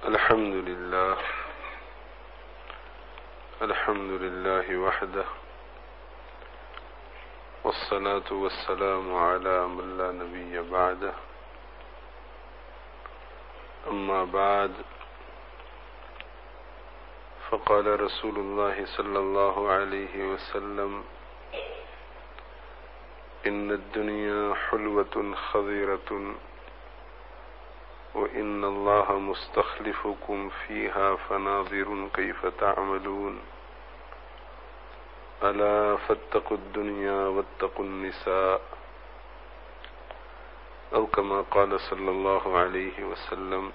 الحمد لله وحده والصلاة والسلام على من لا نبي بعده أما بعد فقال رسول الله صلى الله عليه وسلم إن الدنيا حلوة خضيرة وإن الله مستخلفكم فيها فناظر كيف تعملون ألا فاتقوا الدنيا واتقوا النساء أو كما قال صلى الله عليه وسلم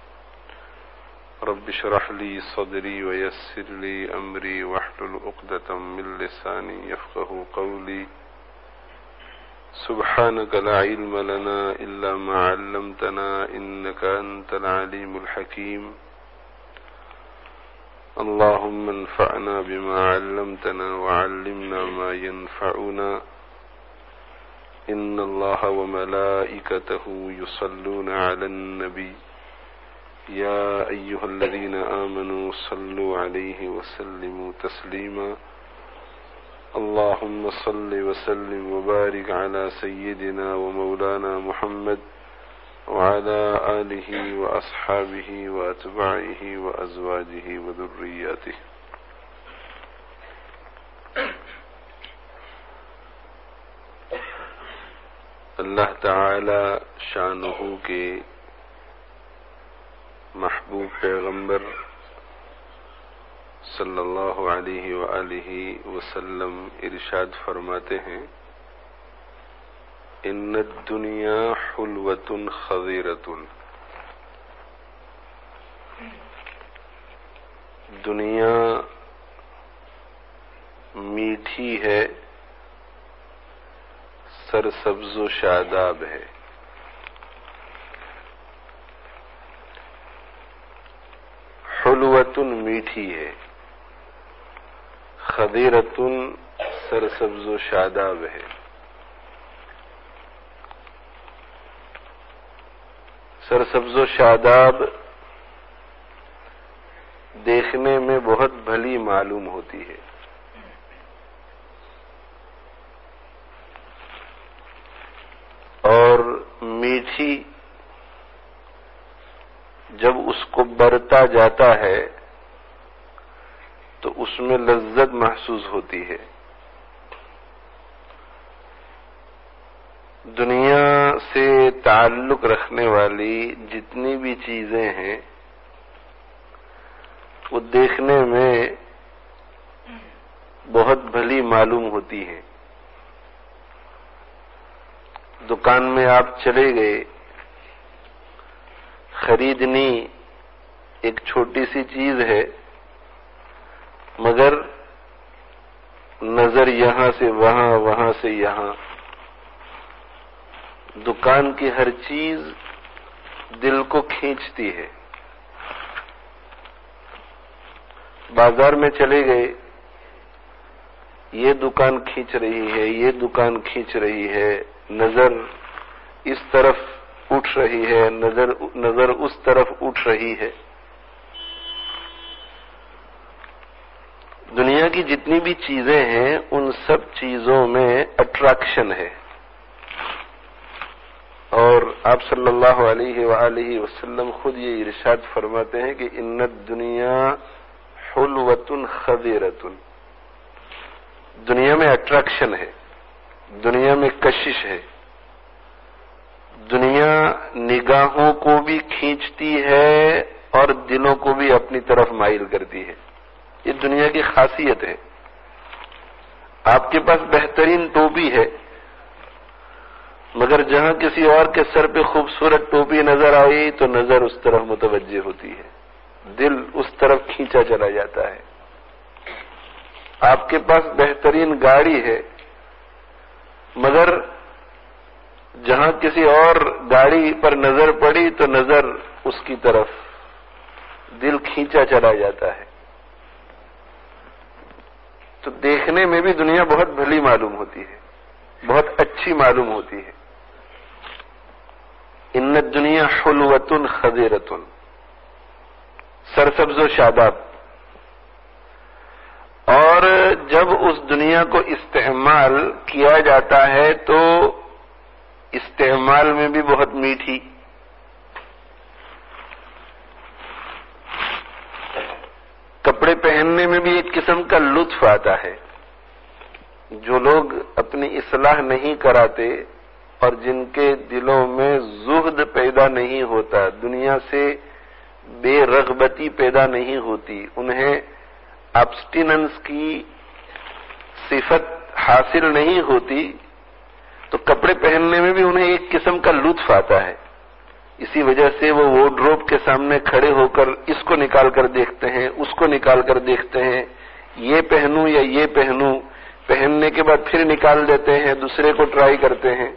رب اشرح لي صدري ويسر لي أمري واحلل عقدة من لساني يفقه قولي سبحانك لا علم لنا إلا ما علمتنا إنك أنت العليم الحكيم اللهم انفعنا بما علمتنا وعلمنا ما ينفعنا إن الله وملائكته يصلون على النبي يا أيها الذين آمنوا صلوا عليه وسلموا تسليما اللهم صل وسلم وبارك على سيدنا ومولانا محمد وعلى آله وأصحابه وأتباعه وأزواجه وذرياته اللہ تعالی شانہ کے محبوب پیغمبر صلی اللہ علیہ وآلہ وسلم ارشاد فرماتے ہیں ان الدنیا حلوۃ خضیرۃ، دنیا میٹھی ہے، سرسبز و شاداب ہے۔ حلوۃ میٹھی ہے، خضیرۃ سرسبز و شاداب ہے۔ سرسبز و شاداب دیکھنے میں بہت بھلی معلوم ہوتی ہے، اور میٹھی جب اس کو برتا جاتا ہے تو اس میں لذت محسوس ہوتی ہے۔ دنیا سے تعلق رکھنے والی جتنی بھی چیزیں ہیں وہ دیکھنے میں بہت بھلی معلوم ہوتی ہیں۔ دکان میں آپ چلے گئے، خریدنی ایک چھوٹی سی چیز ہے، مگر نظر یہاں سے وہاں، وہاں سے یہاں، دکان کی ہر چیز دل کو کھینچتی ہے۔ بازار میں چلے گئے، یہ دکان کھینچ رہی ہے، یہ دکان کھینچ رہی ہے، نظر اس طرف اٹھ رہی ہے، نظر اس طرف اٹھ رہی ہے۔ دنیا کی جتنی بھی چیزیں ہیں ان سب چیزوں میں اٹریکشن ہے، اور آپ صلی اللہ علیہ وآلہ وسلم خود یہ ارشاد فرماتے ہیں کہ ان الدنیا حلوۃ خضیرۃ، دنیا میں اٹریکشن ہے، دنیا میں کشش ہے، دنیا نگاہوں کو بھی کھینچتی ہے اور دلوں کو بھی اپنی طرف مائل کرتی ہے۔ یہ دنیا کی خاصیت ہے۔ آپ کے پاس بہترین ٹوپی ہے، مگر جہاں کسی اور کے سر پہ خوبصورت ٹوپی نظر آئی تو نظر اس طرف متوجہ ہوتی ہے، دل اس طرف کھینچا چلا جاتا ہے۔ آپ کے پاس بہترین گاڑی ہے، مگر جہاں کسی اور گاڑی پر نظر پڑی تو نظر اس کی طرف، دل کھینچا چلا جاتا ہے۔ تو دیکھنے میں بھی دنیا بہت بھلی معلوم ہوتی ہے، بہت اچھی معلوم ہوتی ہے۔ ان الدنیا حلوۃ خضیرۃ، سرسبز و شاداب، اور جب اس دنیا کو استعمال کیا جاتا ہے تو استعمال میں بھی بہت میٹھی، کپڑے پہننے میں بھی ایک قسم کا لطف آتا ہے۔ جو لوگ اپنی اصلاح نہیں کراتے اور جن کے دلوں میں زہد پیدا نہیں ہوتا، دنیا سے بے رغبتی پیدا نہیں ہوتی، انہیں ابسٹیننس کی صفت حاصل نہیں ہوتی، تو کپڑے پہننے میں بھی انہیں ایک قسم کا لطف آتا ہے۔ اسی وجہ سے وہ وارڈروب کے سامنے کھڑے ہو کر اس کو نکال کر دیکھتے ہیں، اس کو نکال کر دیکھتے ہیں، یہ پہنوں یا یہ پہنوں، پہننے کے بعد پھر نکال دیتے ہیں، دوسرے کو ٹرائی کرتے ہیں۔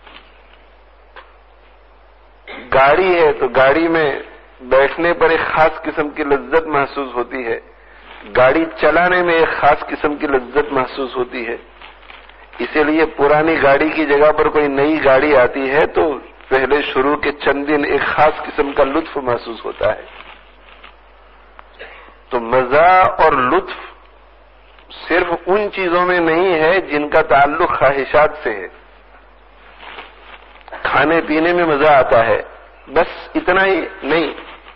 گاڑی ہے تو گاڑی میں بیٹھنے پر ایک خاص قسم کی لذت محسوس ہوتی ہے، گاڑی چلانے میں ایک خاص قسم کی لذت محسوس ہوتی ہے۔ اسی لیے پرانی گاڑی کی جگہ پر کوئی نئی گاڑی آتی ہے تو پہلے شروع کے چند دن ایک خاص قسم کا لطف محسوس ہوتا ہے۔ تو مزہ اور لطف صرف ان چیزوں میں نہیں ہے جن کا تعلق خواہشات سے ہے۔ کھانے پینے میں مزہ آتا ہے، بس اتنا ہی نہیں،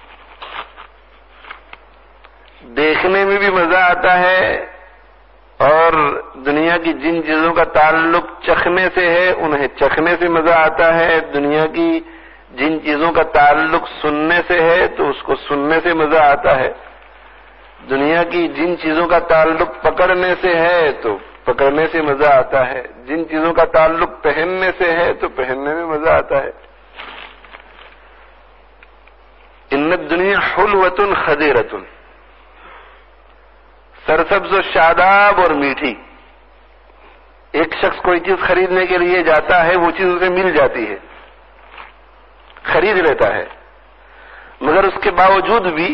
دیکھنے میں بھی مزہ آتا ہے، اور دنیا کی جن چیزوں کا تعلق چکھنے سے ہے انہیں چکھنے سے مزہ آتا ہے، دنیا کی جن چیزوں کا تعلق سننے سے ہے تو اس کو سننے سے مزہ آتا ہے، دنیا کی جن چیزوں کا تعلق پکڑنے سے ہے تو پکڑنے سے مزہ آتا ہے، جن چیزوں کا تعلق پہننے سے ہے تو پہننے میں مزہ آتا ہے۔ ان الدنیا حلوۃ خضرۃ، سرسبز و شاداب اور میٹھی۔ ایک شخص کوئی چیز خریدنے کے لیے جاتا ہے، وہ چیز اسے مل جاتی ہے، خرید لیتا ہے، مگر اس کے باوجود بھی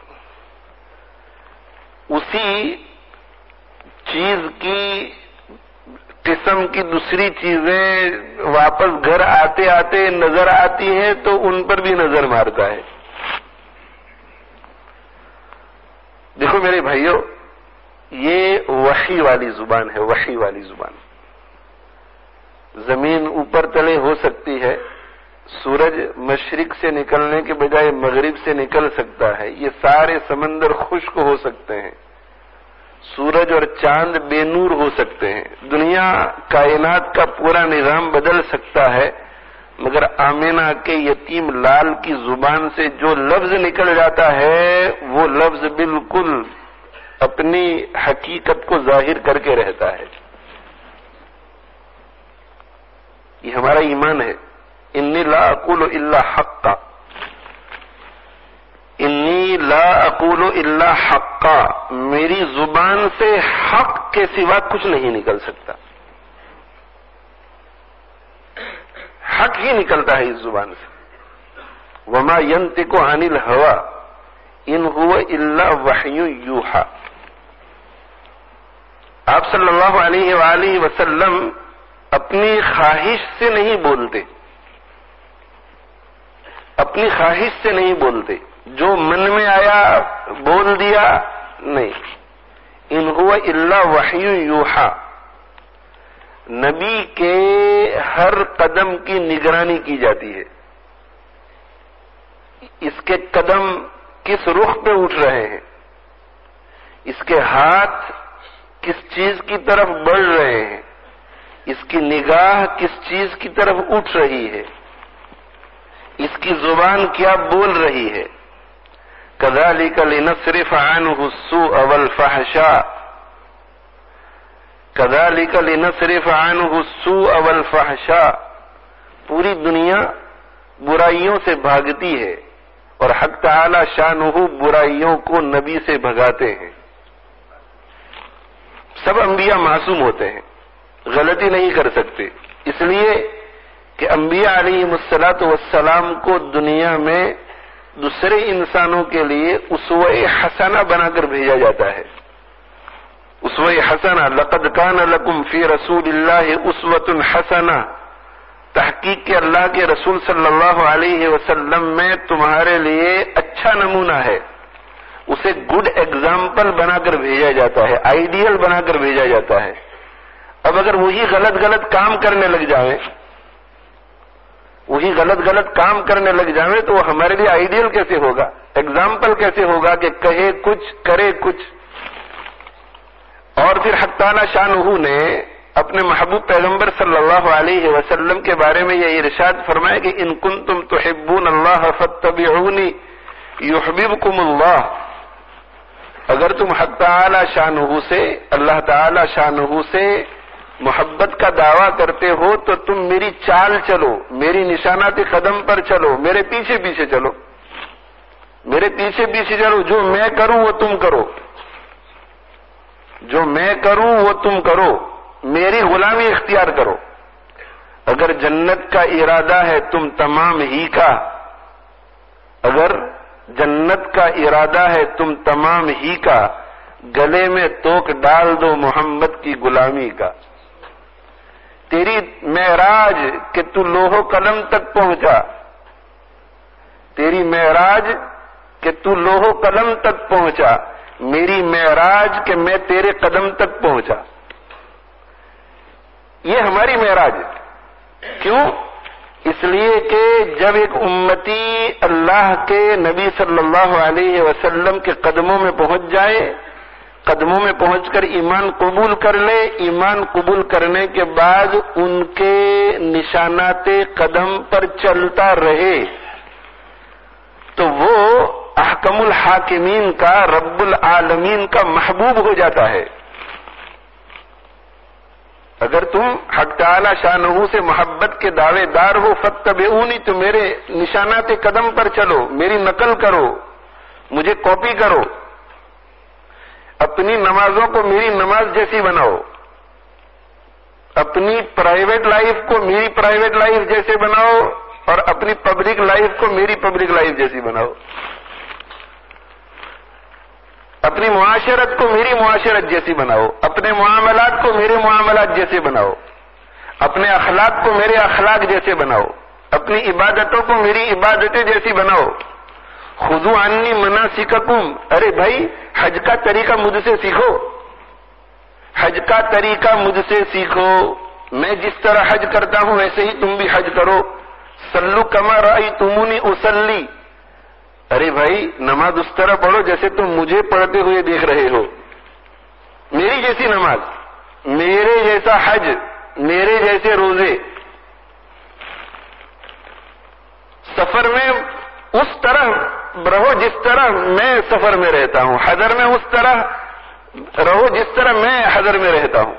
اسی چیز کی قسم کی دوسری چیزیں واپس گھر آتے آتے نظر آتی ہیں تو ان پر بھی نظر مارتا ہے۔ دیکھو میرے بھائیو، یہ وحی والی زبان ہے، وحی والی زبان۔ زمین اوپر تلے ہو سکتی ہے، سورج مشرق سے نکلنے کے بجائے مغرب سے نکل سکتا ہے، یہ سارے سمندر خشک ہو سکتے ہیں، سورج اور چاند بے نور ہو سکتے ہیں، دنیا کائنات کا پورا نظام بدل سکتا ہے، مگر آمینہ کے یتیم لال کی زبان سے جو لفظ نکل جاتا ہے وہ لفظ بالکل اپنی حقیقت کو ظاہر کر کے رہتا ہے۔ یہ ہمارا ایمان ہے۔ انی لا اقول الا حقا، انی لا اقول الا حقا، میری زبان سے حق کے سوا کچھ نہیں نکل سکتا، حق ہی نکلتا ہے اس زبان سے۔ وما ينطق عن الهوى ان هو الا وحی یوحى۔ آپ صلی اللہ علیہ وآلہ وسلم اپنی خواہش سے نہیں بولتے، اپنی خواہش سے نہیں بولتے، جو من میں آیا بول دیا، نہیں۔ ان هو الا وحی یوحى، نبی کے ہر قدم کی نگرانی کی جاتی ہے، اس کے قدم کس رخ پہ اٹھ رہے ہیں، اس کے ہاتھ کس چیز کی طرف بڑھ رہے ہیں، اس کی نگاہ کس چیز کی طرف اٹھ رہی ہے، اس کی زبان کیا بول رہی ہے۔ كذلك لنصرف عنه السوء والفحشاء، كذلك لنصرف عنه السوء والفحشاء، پوری دنیا برائیوں سے بھاگتی ہے اور حق تعالی شانہ برائیوں کو نبی سے بھگاتے ہیں۔ سب انبیاء معصوم ہوتے ہیں، غلطی نہیں کر سکتے، اس لیے کہ انبیاء علیہم الصلاۃ والسلام کو دنیا میں دوسرے انسانوں کے لیے اسوہ حسنہ بنا کر بھیجا جاتا ہے۔ اسوہ حسنہ، لقد کان لکم فی رسول اللہ اسوۃ حسنہ، تحقیق کہ اللہ کے رسول صلی اللہ علیہ وسلم میں تمہارے لیے اچھا نمونہ ہے۔ اسے گڈ ایگزامپل بنا کر بھیجا جاتا ہے، آئیڈیل بنا کر بھیجا جاتا ہے۔ اب اگر وہی غلط کام کرنے لگ جائیں، وہی غلط کام کرنے لگ جائیں تو وہ ہمارے لیے آئیڈیل کیسے ہوگا، ایگزامپل کیسے ہوگا کہ کہے کچھ کرے کچھ۔ اور پھر حق تعالی شانہ نے اپنے محبوب پیغمبر صلی اللہ علیہ وسلم کے بارے میں یہ ارشاد فرمایا کہ ان کنتم تحبون اللہ فاتبعونی یحببکم اللہ، اگر تم حق تعالی شانہ سے، اللہ تعالی شانہ سے محبت کا دعویٰ کرتے ہو تو تم میری چال چلو، میری نشانات قدم پر چلو، میرے پیچھے پیچھے چلو، میرے پیچھے پیچھے چلو، جو میں کروں وہ تم کرو، جو میں کروں وہ تم کرو، میری غلامی اختیار کرو۔ اگر جنت کا ارادہ ہے تم تمام ہی کا، اگر جنت کا ارادہ ہے تم تمام ہی کا، گلے میں توک ڈال دو محمد کی غلامی کا۔ تیری معراج کہ تو لوح و قلم تک پہنچا، تیری معراج کہ تو لوح و قلم تک پہنچا، میری معراج کہ میں تیرے قدم تک پہنچا۔ یہ ہماری معراج ہے۔ کیوں؟ اس لیے کہ جب ایک امتی اللہ کے نبی صلی اللہ علیہ وسلم کے قدموں میں پہنچ جائے، قدموں میں پہنچ کر ایمان قبول کر لے، ایمان قبول کرنے کے بعد ان کے نشانات قدم پر چلتا رہے، تو وہ احکم الحاکمین کا، رب العالمین کا محبوب ہو جاتا ہے۔ اگر تم حق تعالی شانہ سے محبت کے دعوے دار ہو، فاتبعونی، تو میرے نشانات قدم پر چلو، میری نقل کرو، مجھے کاپی کرو، اپنی نمازوں کو میری نماز جیسی بناؤ، اپنی پرائیویٹ لائف کو میری پرائیویٹ لائف جیسے بناؤ، اور اپنی پبلک لائف کو میری پبلک لائف جیسی بناؤ، اپنی معاشرت کو میری معاشرت جیسی بناؤ، اپنے معاملات کو میرے معاملات جیسے بناؤ، اپنے اخلاق کو میرے اخلاق جیسے بناؤ، اپنی عبادتوں کو میری عبادتیں جیسی بناؤ۔ خذوا عنی مناسککم، ارے بھائی حج کا طریقہ مجھ سے سیکھو، حج کا طریقہ مجھ سے سیکھو، میں جس طرح حج کرتا ہوں ویسے ہی تم بھی حج کرو۔ صلو کما رأیتمونی اصلی، ارے بھائی نماز اس طرح پڑھو جیسے تم مجھے پڑھتے ہوئے دیکھ رہے ہو، میری جیسی نماز، میرے جیسا حج، میرے جیسے روزے۔ سفر میں اس طرح رہو جس طرح میں سفر میں رہتا ہوں، حضر میں اس طرح رہو جس طرح میں حضر میں رہتا ہوں،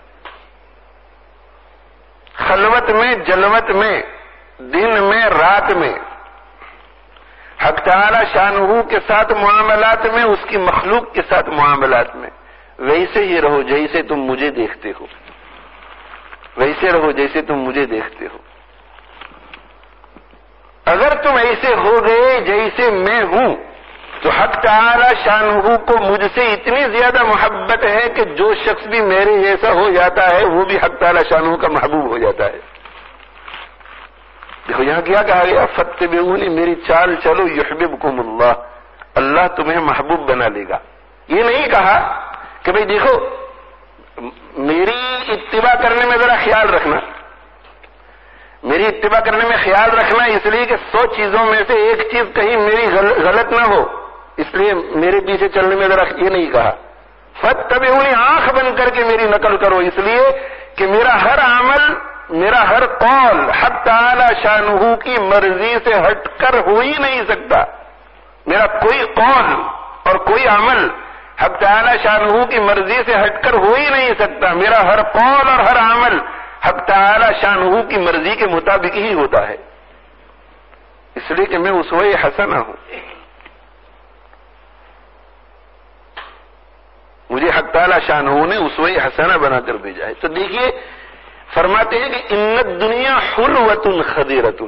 خلوت میں، جلوت میں، دن میں، رات میں، حق تعالی شانہ کے ساتھ معاملات میں، اس کی مخلوق کے ساتھ معاملات میں ویسے ہی رہو جیسے تم مجھے دیکھتے ہو، ویسے رہو جیسے تم مجھے دیکھتے ہو۔ اگر تم ایسے ہو گئے جیسے میں ہوں تو حق تعالی شانہ کو مجھ سے اتنی زیادہ محبت ہے کہ جو شخص بھی میرے جیسا ہو جاتا ہے وہ بھی حق تعالی شانہ کا محبوب ہو جاتا ہے۔ دیکھو یہاں کیا کہا گیا، فاتبعونی، میری چال چلو، یحببکم اللہ، اللہ تمہیں محبوب بنا لے گا۔ یہ نہیں کہا کہ بھئی دیکھو میری اتباع کرنے میں ذرا خیال رکھنا، میری اتباع کرنے میں خیال رکھنا اس لیے کہ 100 چیزوں میں سے ایک چیز کہیں میری غلط نہ ہو، اس لیے میرے پیچھے چلنے میں ذرا، یہ نہیں کہا۔ فاتبعونی، آنکھ بند کر کے میری نقل کرو، اس لیے کہ میرا ہر عمل، میرا ہر قول حق تعالی شانہ کی مرضی سے ہٹ کر ہو ہی نہیں سکتا۔ میرا کوئی قول اور کوئی عمل حق تعالی شانہ کی مرضی سے ہٹ کر ہو ہی نہیں سکتا۔ میرا ہر قول اور ہر عمل حق تعالی شانہ کی مرضی کے مطابق ہی ہوتا ہے، اس لیے کہ میں اسوہ حسنہ ہوں، مجھے حق تعالی شانہ نے اسوہ حسنہ بنا کر بھیجا ہے۔ تو دیکھیے فرماتے ہیں کہ ان الدنیا حلوۃ خضرۃ،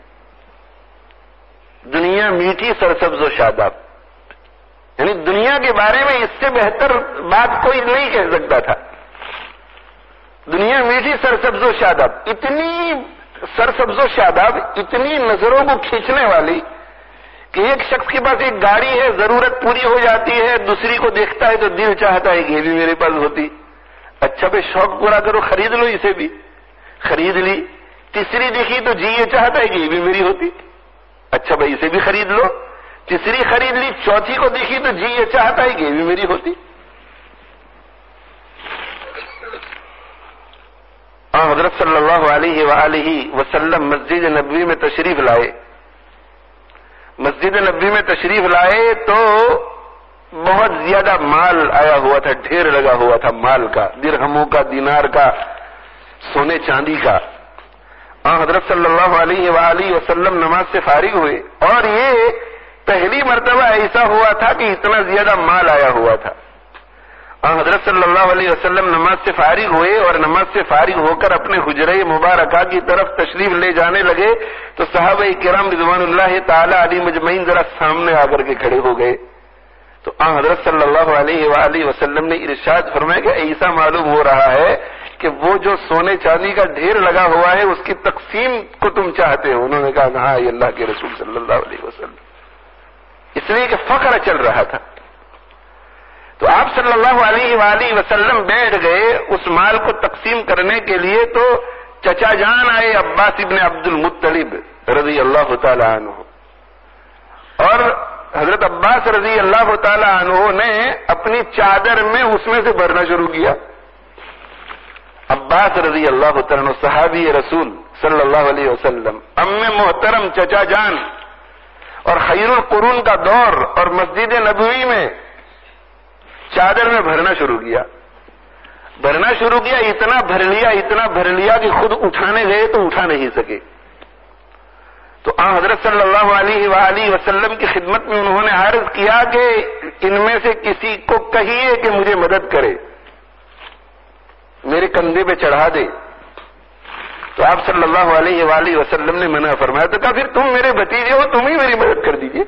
دنیا میٹھی سرسبز و شاداب، یعنی دنیا کے بارے میں اس سے بہتر بات کوئی نہیں کہہ سکتا تھا۔ دنیا میٹھی سرسبز و شاداب، اتنی سرسبز و شاداب، اتنی نظروں کو کھینچنے والی، کہ ایک شخص کے پاس ایک گاڑی ہے، ضرورت پوری ہو جاتی ہے، دوسری کو دیکھتا ہے تو دل چاہتا ہے کہ یہ بھی میرے پاس ہوتی. اچھا بھائی شوق پورا کرو، خرید لو، اسے بھی خرید لی. تیسری دیکھی تو جی یہ چاہتا ہے کہ یہ بھی میری ہوتی. اچھا بھائی اسے بھی خرید لو. تیسری خرید لی، چوتھی کو دیکھی تو جی یہ چاہتا ہے کہ یہ بھی میری ہوتی. حضرت صلی اللہ علیہ وآلہ وسلم مسجد نبوی میں تشریف لائے. مسجد نبوی میں تشریف لائے تو بہت زیادہ مال آیا ہوا تھا، ڈھیر لگا ہوا تھا مال کا، درہموں کا، دینار کا، سونے چاندی کا. حضرت صلی اللہ علیہ وآلہ وسلم نماز سے فارغ ہوئے اور یہ پہلی مرتبہ ایسا ہوا تھا کہ اتنا زیادہ مال آیا ہوا تھا. حضرت صلی اللہ علیہ وسلم نماز سے فارغ ہوئے اور نماز سے فارغ ہو کر اپنے حجرہ مبارکہ کی طرف تشریف لے جانے لگے تو صحابہ کرام رضوان اللہ تعالی علیہ مجمعین ذرا سامنے آ کر کے کھڑے ہو گئے. تو حضرت صلی اللہ علیہ وآلہ وسلم نے ارشاد فرمایا کہ ایسا معلوم ہو رہا ہے کہ وہ جو سونے چاندی کا ڈھیر لگا ہوا ہے اس کی تقسیم کو تم چاہتے ہو. انہوں نے کہا ہاں یہ اللہ کے رسول صلی اللہ علیہ وسلم، اس لیے کہ فقر چل رہا تھا. تو آپ صلی اللہ علیہ وآلہ وسلم بیٹھ گئے اس مال کو تقسیم کرنے کے لیے. تو چچا جان آئے عباس ابن عبد المطلب رضی اللہ تعالی عنہ، اور حضرت عباس رضی اللہ تعالی عنہ نے اپنی چادر میں اس میں سے بھرنا شروع کیا. عباس رضی اللہ تعالی عنہ صحابی رسول صلی اللہ علیہ وسلم، ام محترم چچا جان، اور خیر القرون کا دور، اور مسجد نبوی میں چادر میں بھرنا شروع کیا. اتنا بھر لیا کہ خود اٹھانے گئے تو اٹھا نہیں سکے. تو حضرت صلی اللہ علیہ وآلہ وسلم کی خدمت میں انہوں نے عرض کیا کہ ان میں سے کسی کو کہیے کہ مجھے مدد کرے، میرے کندھے پہ چڑھا دے. تو آپ صلی اللہ علیہ وآلہ وسلم نے منع فرمایا. تو کہا پھر تم میرے بھتیجے ہو، تم ہی میری مدد کر دیجیے.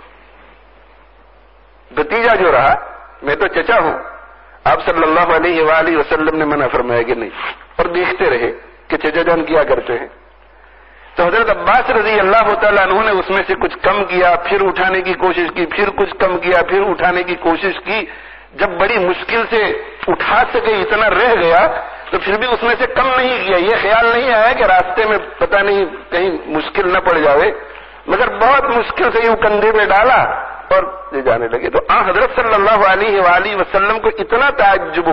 بھتیجا جو رہا، میں تو چچا ہوں. آپ صلی اللہ علیہ وآلہ وسلم نے منع فرمایا کہ نہیں، اور دیکھتے رہے کہ چچا جان کیا کرتے ہیں. تو حضرت عباس رضی اللہ تعالیٰ عنہ نے اس میں سے کچھ کم کیا، پھر اٹھانے کی کوشش کی، پھر کچھ کم کیا، پھر اٹھانے کی کوشش کی. جب بڑی مشکل سے اٹھا سکے، اتنا رہ گیا، تو پھر بھی اس میں سے کم نہیں کیا. یہ خیال نہیں آیا کہ راستے میں پتہ نہیں کہیں مشکل نہ پڑ جاوے، مگر بہت مشکل سے یوں کندھے پہ ڈالا اور لے جانے لگے. تو حضرت صلی اللہ علیہ وآلہ وسلم کو اتنا تعجب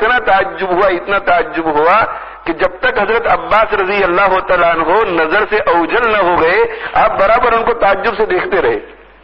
ہوا کہ جب تک حضرت عباس رضی اللہ تعالیٰ عنہ نظر سے اوجل نہ ہو گئے، آپ برابر ان کو تعجب سے دیکھتے رہے.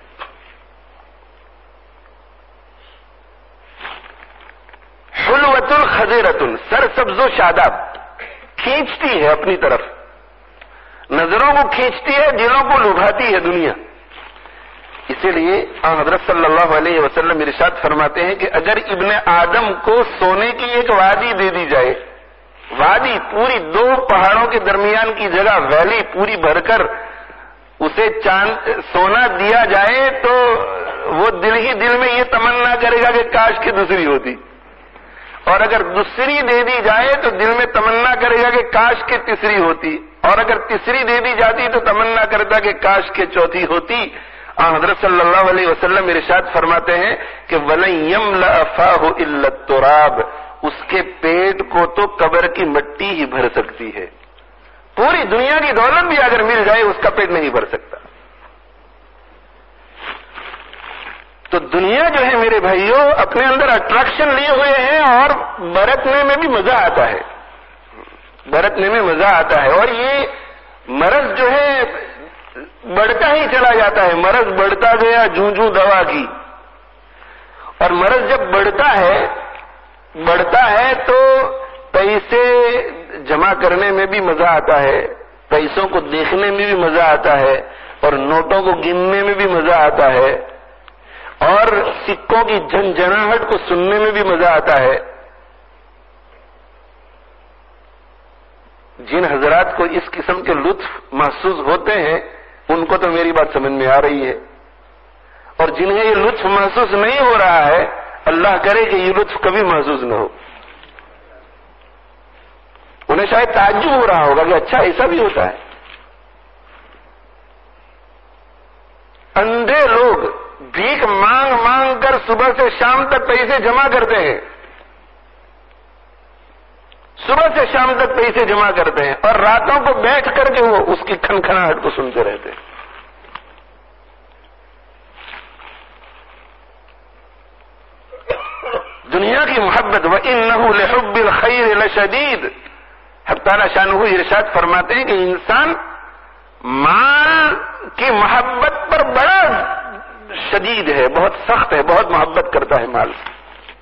حلوۃ خضرۃ، سرسبز و شاداب، کھینچتی ہے اپنی طرف، نظروں کو کھینچتی ہے، دلوں کو لبھاتی ہے دنیا. اسی لیے حضرت صلی اللہ علیہ وسلم ارشاد فرماتے ہیں کہ اگر ابن آدم کو سونے کی ایک وادی دے دی جائے، وادی پوری 2 پہاڑوں کے درمیان کی جگہ، ویلی پوری بھر کر اسے سونا دیا جائے، تو وہ دل ہی دل میں یہ تمنا کرے گا کہ کاش کی دوسری ہوتی. اور اگر دوسری دے دی جائے تو دل میں تمنا کرے گا کہ کاش کے تیسری ہوتی، اور اگر تیسری دے دی جاتی تو تمنا کرتا کہ کاش کے چوتھی ہوتی. حضرت صلی اللہ علیہ وسلم ارشاد فرماتے ہیں کہ وَلَن يَمْلَأَ فَاهُ إِلَّا التُّرَابُ، اس کے پیٹ کو تو قبر کی مٹی ہی بھر سکتی ہے. پوری دنیا کی دولت بھی اگر مل جائے اس کا پیٹ نہیں بھر سکتا. تو دنیا جو ہے میرے بھائیوں اپنے اندر اٹریکشن لیے ہوئے ہیں، اور برتنے میں بھی مزہ آتا ہے، برتنے میں مزہ آتا ہے. اور یہ مرض جو ہے بڑھتا ہی چلا جاتا ہے. مرض بڑھتا گیا جوں دوا کی، اور مرض جب بڑھتا ہے تو پیسے جمع کرنے میں بھی مزہ آتا ہے، پیسوں کو دیکھنے میں بھی مزہ آتا ہے، اور نوٹوں کو گننے میں بھی مزہ آتا ہے، اور سکوں کی جھنجھناہٹ کو سننے میں بھی مزہ آتا ہے. جن حضرات کو اس قسم کے لطف محسوس ہوتے ہیں ان کو تو میری بات سمجھ میں آ رہی ہے، اور جنہیں یہ لطف محسوس نہیں ہو رہا ہے اللہ کرے کہ یہ لطف کبھی محسوس نہ ہو. انہیں شاید تعجب ہو رہا ہوگا کہ اچھا ایسا بھی ہوتا ہے. اندھے لوگ بھیک مانگ مانگ کر صبح سے شام تک پیسے جمع کرتے ہیں، صبح سے شام تک پیسے جمع کرتے ہیں، اور راتوں کو بیٹھ کر کے وہ اس کی کھنکھناہٹ کو سنتے رہتے ہیں۔ دنیا کی محبت، وَإِنَّهُ لِحُبِّ الْخَيْرِ لَشَدِيدٌ، حق تعالیٰ شانہ ارشاد فرماتے ہیں کہ انسان مال کی محبت پر بڑا شدید ہے، بہت سخت ہے، بہت محبت کرتا ہے مال سے۔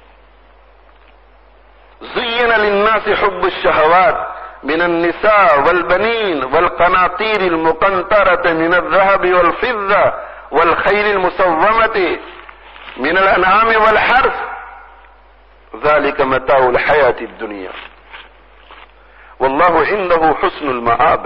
زُيِّنَ لِلنَّاسِ حُبُّ الشَّهَوَاتِ مِنَ النِّسَاءِ وَالْبَنِينَ وَالْقَنَاطِيرِ الْمُقَنطَرَةِ مِنَ الذَّهَبِ وَالْفِضَّةِ وَالْخَيْلِ الْمُسَوَّمَةِ مِنَ الْأَنْعَامِ وَالْحَرْثِ ذلك متاع الحیات الدنیا واللہ عنده حسن المآب۔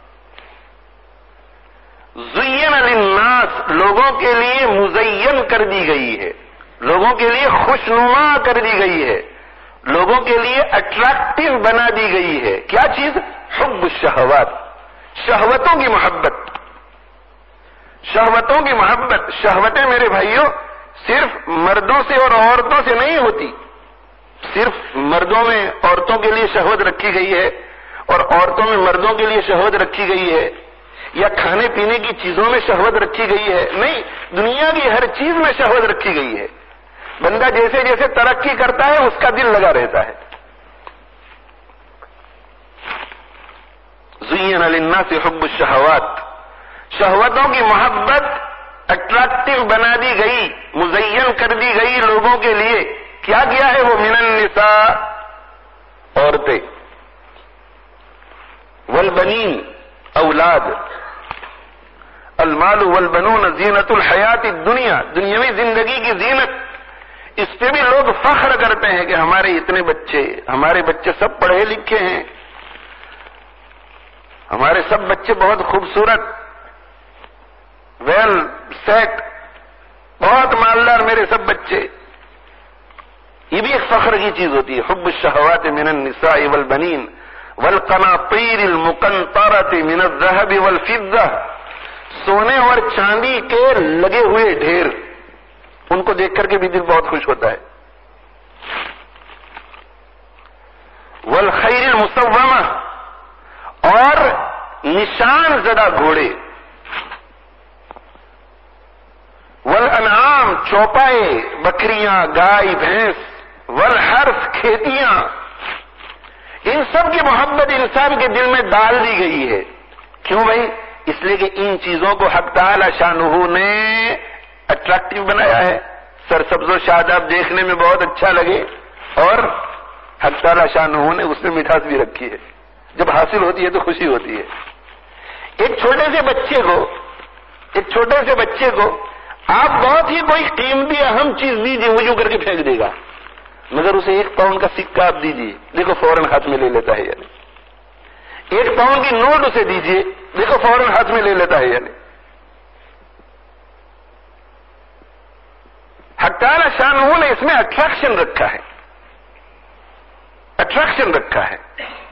زین للناس، لوگوں کے لیے مزین کر دی گئی ہے، لوگوں کے لیے خوشنما کر دی گئی ہے، لوگوں کے لیے اٹریکٹیو بنا دی گئی ہے۔ کیا چیز؟ حب الشہوات، شہوتوں کی محبت، شہوتوں کی محبت۔ شہوتیں میرے بھائیوں صرف مردوں سے اور عورتوں سے نہیں ہوتی، صرف مردوں میں عورتوں کے لیے شہوت رکھی گئی ہے اور عورتوں میں مردوں کے لیے شہوت رکھی گئی ہے، یا کھانے پینے کی چیزوں میں شہوت رکھی گئی ہے، نہیں، دنیا کی ہر چیز میں شہوت رکھی گئی ہے۔ بندہ جیسے جیسے ترقی کرتا ہے اس کا دل لگا رہتا ہے۔ زین للناس حب الشہوات، شہوتوں کی محبت اٹریکٹیو بنا دی گئی، مزین کر دی گئی لوگوں کے لیے۔ کیا کیا ہے وہ؟ من النساء، عورتیں، والبنین، اولاد، المال والبنون زینت الحیات الدنیا، دنیاوی زندگی کی زینت۔ اس پہ بھی لوگ فخر کرتے ہیں کہ ہمارے اتنے بچے، ہمارے بچے سب پڑھے لکھے ہیں، ہمارے سب بچے بہت خوبصورت، ویل سیٹ، بہت مالدار میرے سب بچے۔ یہ بھی ایک فخر کی چیز ہوتی ہے۔ حب الشہوات من النساء والبنین والقناطیر المقنطرۃ من الذهب والفضہ، سونے اور چاندی کے لگے ہوئے ڈھیر، ان کو دیکھ کر کے بھی دل بہت خوش ہوتا ہے۔ والخیل المسومہ، اور نشان زدہ گھوڑے، والانعام، چوپائے، بکریاں، گائے، بھینس، والحرث، کھیتیاں، ان سب کی محبت انسان کے دل میں ڈال دی گئی ہے۔ کیوں بھائی؟ اس لیے کہ ان چیزوں کو حق تعالی شانہ نے اٹریکٹیو بنایا ہے، سرسبز و شاداب دیکھنے میں بہت اچھا لگے، اور حق تعالی شانہ نے اس میں مٹھاس بھی رکھی ہے۔ جب حاصل ہوتی ہے تو خوشی ہوتی ہے۔ ایک چھوٹے سے بچے کو آپ بہت ہی کوئی قیمتی اہم چیز دیجیے، وضو کر کے پھینک دے گا، مگر اسے 1 پاؤنڈ کا سکہ آپ دیجیے، دیکھو فوراً ہاتھ میں لے لیتا ہے یا نہیں۔ 1 پاؤنڈ کی نوٹ اسے دیجیے، دیکھو فوراً ہاتھ میں لے لیتا ہے یا نہیں۔ حق تعالی شانہ نے اس میں اٹریکشن رکھا ہے، اٹریکشن رکھا ہے۔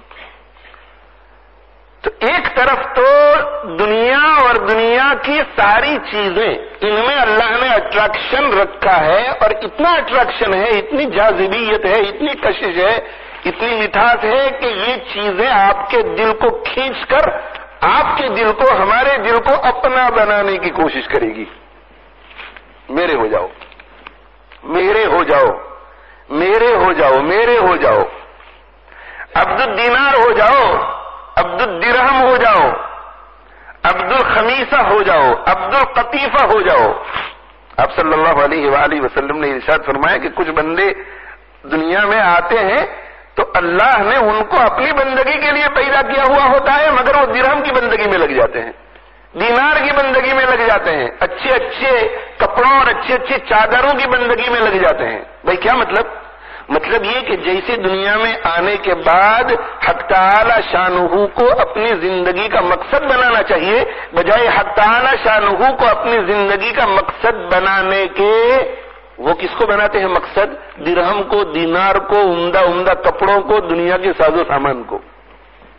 تو ایک طرف تو دنیا اور دنیا کی ساری چیزیں، ان میں اللہ نے اٹریکشن رکھا ہے، اور اتنا اٹریکشن ہے، اتنی جاذبیت ہے، اتنی کشش ہے، اتنی مٹھاس ہے کہ یہ چیزیں آپ کے دل کو کھینچ کر آپ کے دل کو، ہمارے دل کو اپنا بنانے کی کوشش کرے گی۔ میرے ہو جاؤ، میرے ہو جاؤ، میرے ہو جاؤ، میرے ہو جاؤ، عبد الدینار ہو جاؤ، عبد الدرہم ہو جاؤ، عبد الخمیسہ ہو جاؤ، عبد القطیفہ ہو جاؤ۔ آپ صلی اللہ علیہ وآلہ وسلم نے ارشاد فرمایا کہ کچھ بندے دنیا میں آتے ہیں تو اللہ نے ان کو اپنی بندگی کے لیے پیدا کیا ہوا ہوتا ہے، مگر وہ درہم کی بندگی میں لگ جاتے ہیں، دینار کی بندگی میں لگ جاتے ہیں، اچھے اچھے کپڑوں اور اچھی اچھی چادروں کی بندگی میں لگ جاتے ہیں۔ بھائی کیا مطلب؟ مطلب یہ کہ جیسے دنیا میں آنے کے بعد حق تعالی شانہ کو اپنی زندگی کا مقصد بنانا چاہیے، بجائے حق تعالی شانہ کو اپنی زندگی کا مقصد بنانے کے، وہ کس کو بناتے ہیں مقصد؟ درہم کو، دینار کو، عمدہ عمدہ کپڑوں کو، دنیا کے ساز و سامان کو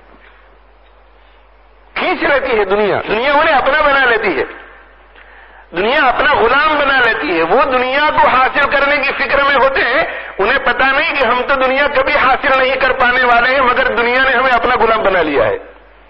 کھینچ لیتی ہے دنیا انہیں اپنا بنا لیتی ہے۔ دنیا اپنا غلام بنا لیتی ہے. وہ دنیا کو حاصل کرنے کی فکر میں ہوتے ہیں, انہیں پتا نہیں کہ ہم تو دنیا کبھی حاصل نہیں کر پانے والے ہیں, مگر دنیا نے ہمیں اپنا غلام بنا لیا ہے.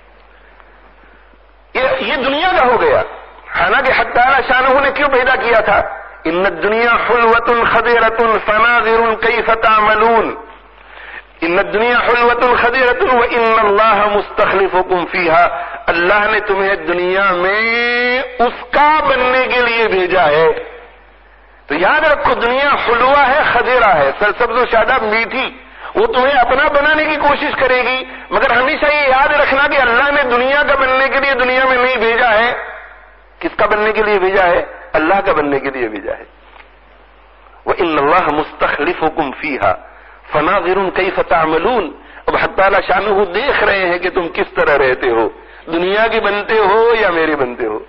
یہ دنیا کا ہو گیا. حالانکہ حق تعالی شانہ نے کیوں پیدا کیا تھا؟ ان الدنیا حلوۃ خضرۃ فناظر کیف تعملون. ان الدنیا حلوۃ خضرۃ وان اللہ مستخلفکم فیہا. اللہ نے تمہیں دنیا میں اس کا بننے کے لیے بھیجا ہے. تو یاد رکھو, دنیا حلوہ ہے, خضرہ ہے, سرسبز و شاداب, میٹھی. وہ تمہیں اپنا بنانے کی کوشش کرے گی, مگر ہمیشہ یہ یاد رکھنا کہ اللہ نے دنیا کا بننے کے لیے دنیا میں نہیں بھیجا ہے. کس کا بننے کے لیے بھیجا ہے؟ اللہ کا بننے کے لیے بھیجا ہے. وَإِنَّ اللَّهَ مُسْتَخْلِفُكُمْ فِيهَا فَنَاظِرٌ كَيْفَ تَعْمَلُونَ. اب حق تعالی شانہ دیکھ رہے ہیں کہ تم کس طرح رہتے ہو, دنیا کے بنتے ہو یا میرے بنتے ہو.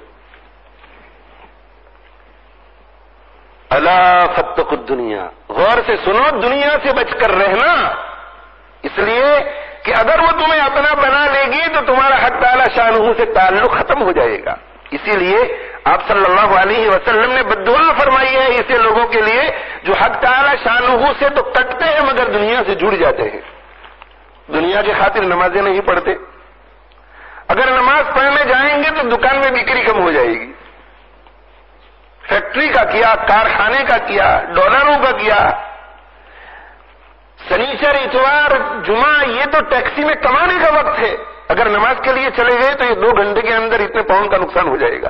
الا فاتقوا الدنیا. غور سے سنو, دنیا سے بچ کر رہنا, اس لیے کہ اگر وہ تمہیں اپنا بنا لے گی تو تمہارا حق تعالی شانہ سے تعلق ختم ہو جائے گا. اسی لیے آپ صلی اللہ علیہ وسلم نے بددعا فرمائی ہے ایسے لوگوں کے لیے جو حق تعالی شانہ سے تو کٹتے ہیں مگر دنیا سے جڑ جاتے ہیں. دنیا کی خاطر نمازیں نہیں پڑھتے. اگر نماز پڑھنے جائیں گے تو دکان میں بکری کم ہو جائے گی. فیکٹری کا کیا, کارخانے کا کیا, ڈالروں کا کیا. سنیچر, اتوار, جمعہ, یہ تو ٹیکسی میں کمانے کا وقت ہے. اگر نماز کے لیے چلے گئے تو یہ 2 گھنٹے کے اندر اتنے پاؤنڈ کا نقصان ہو جائے گا.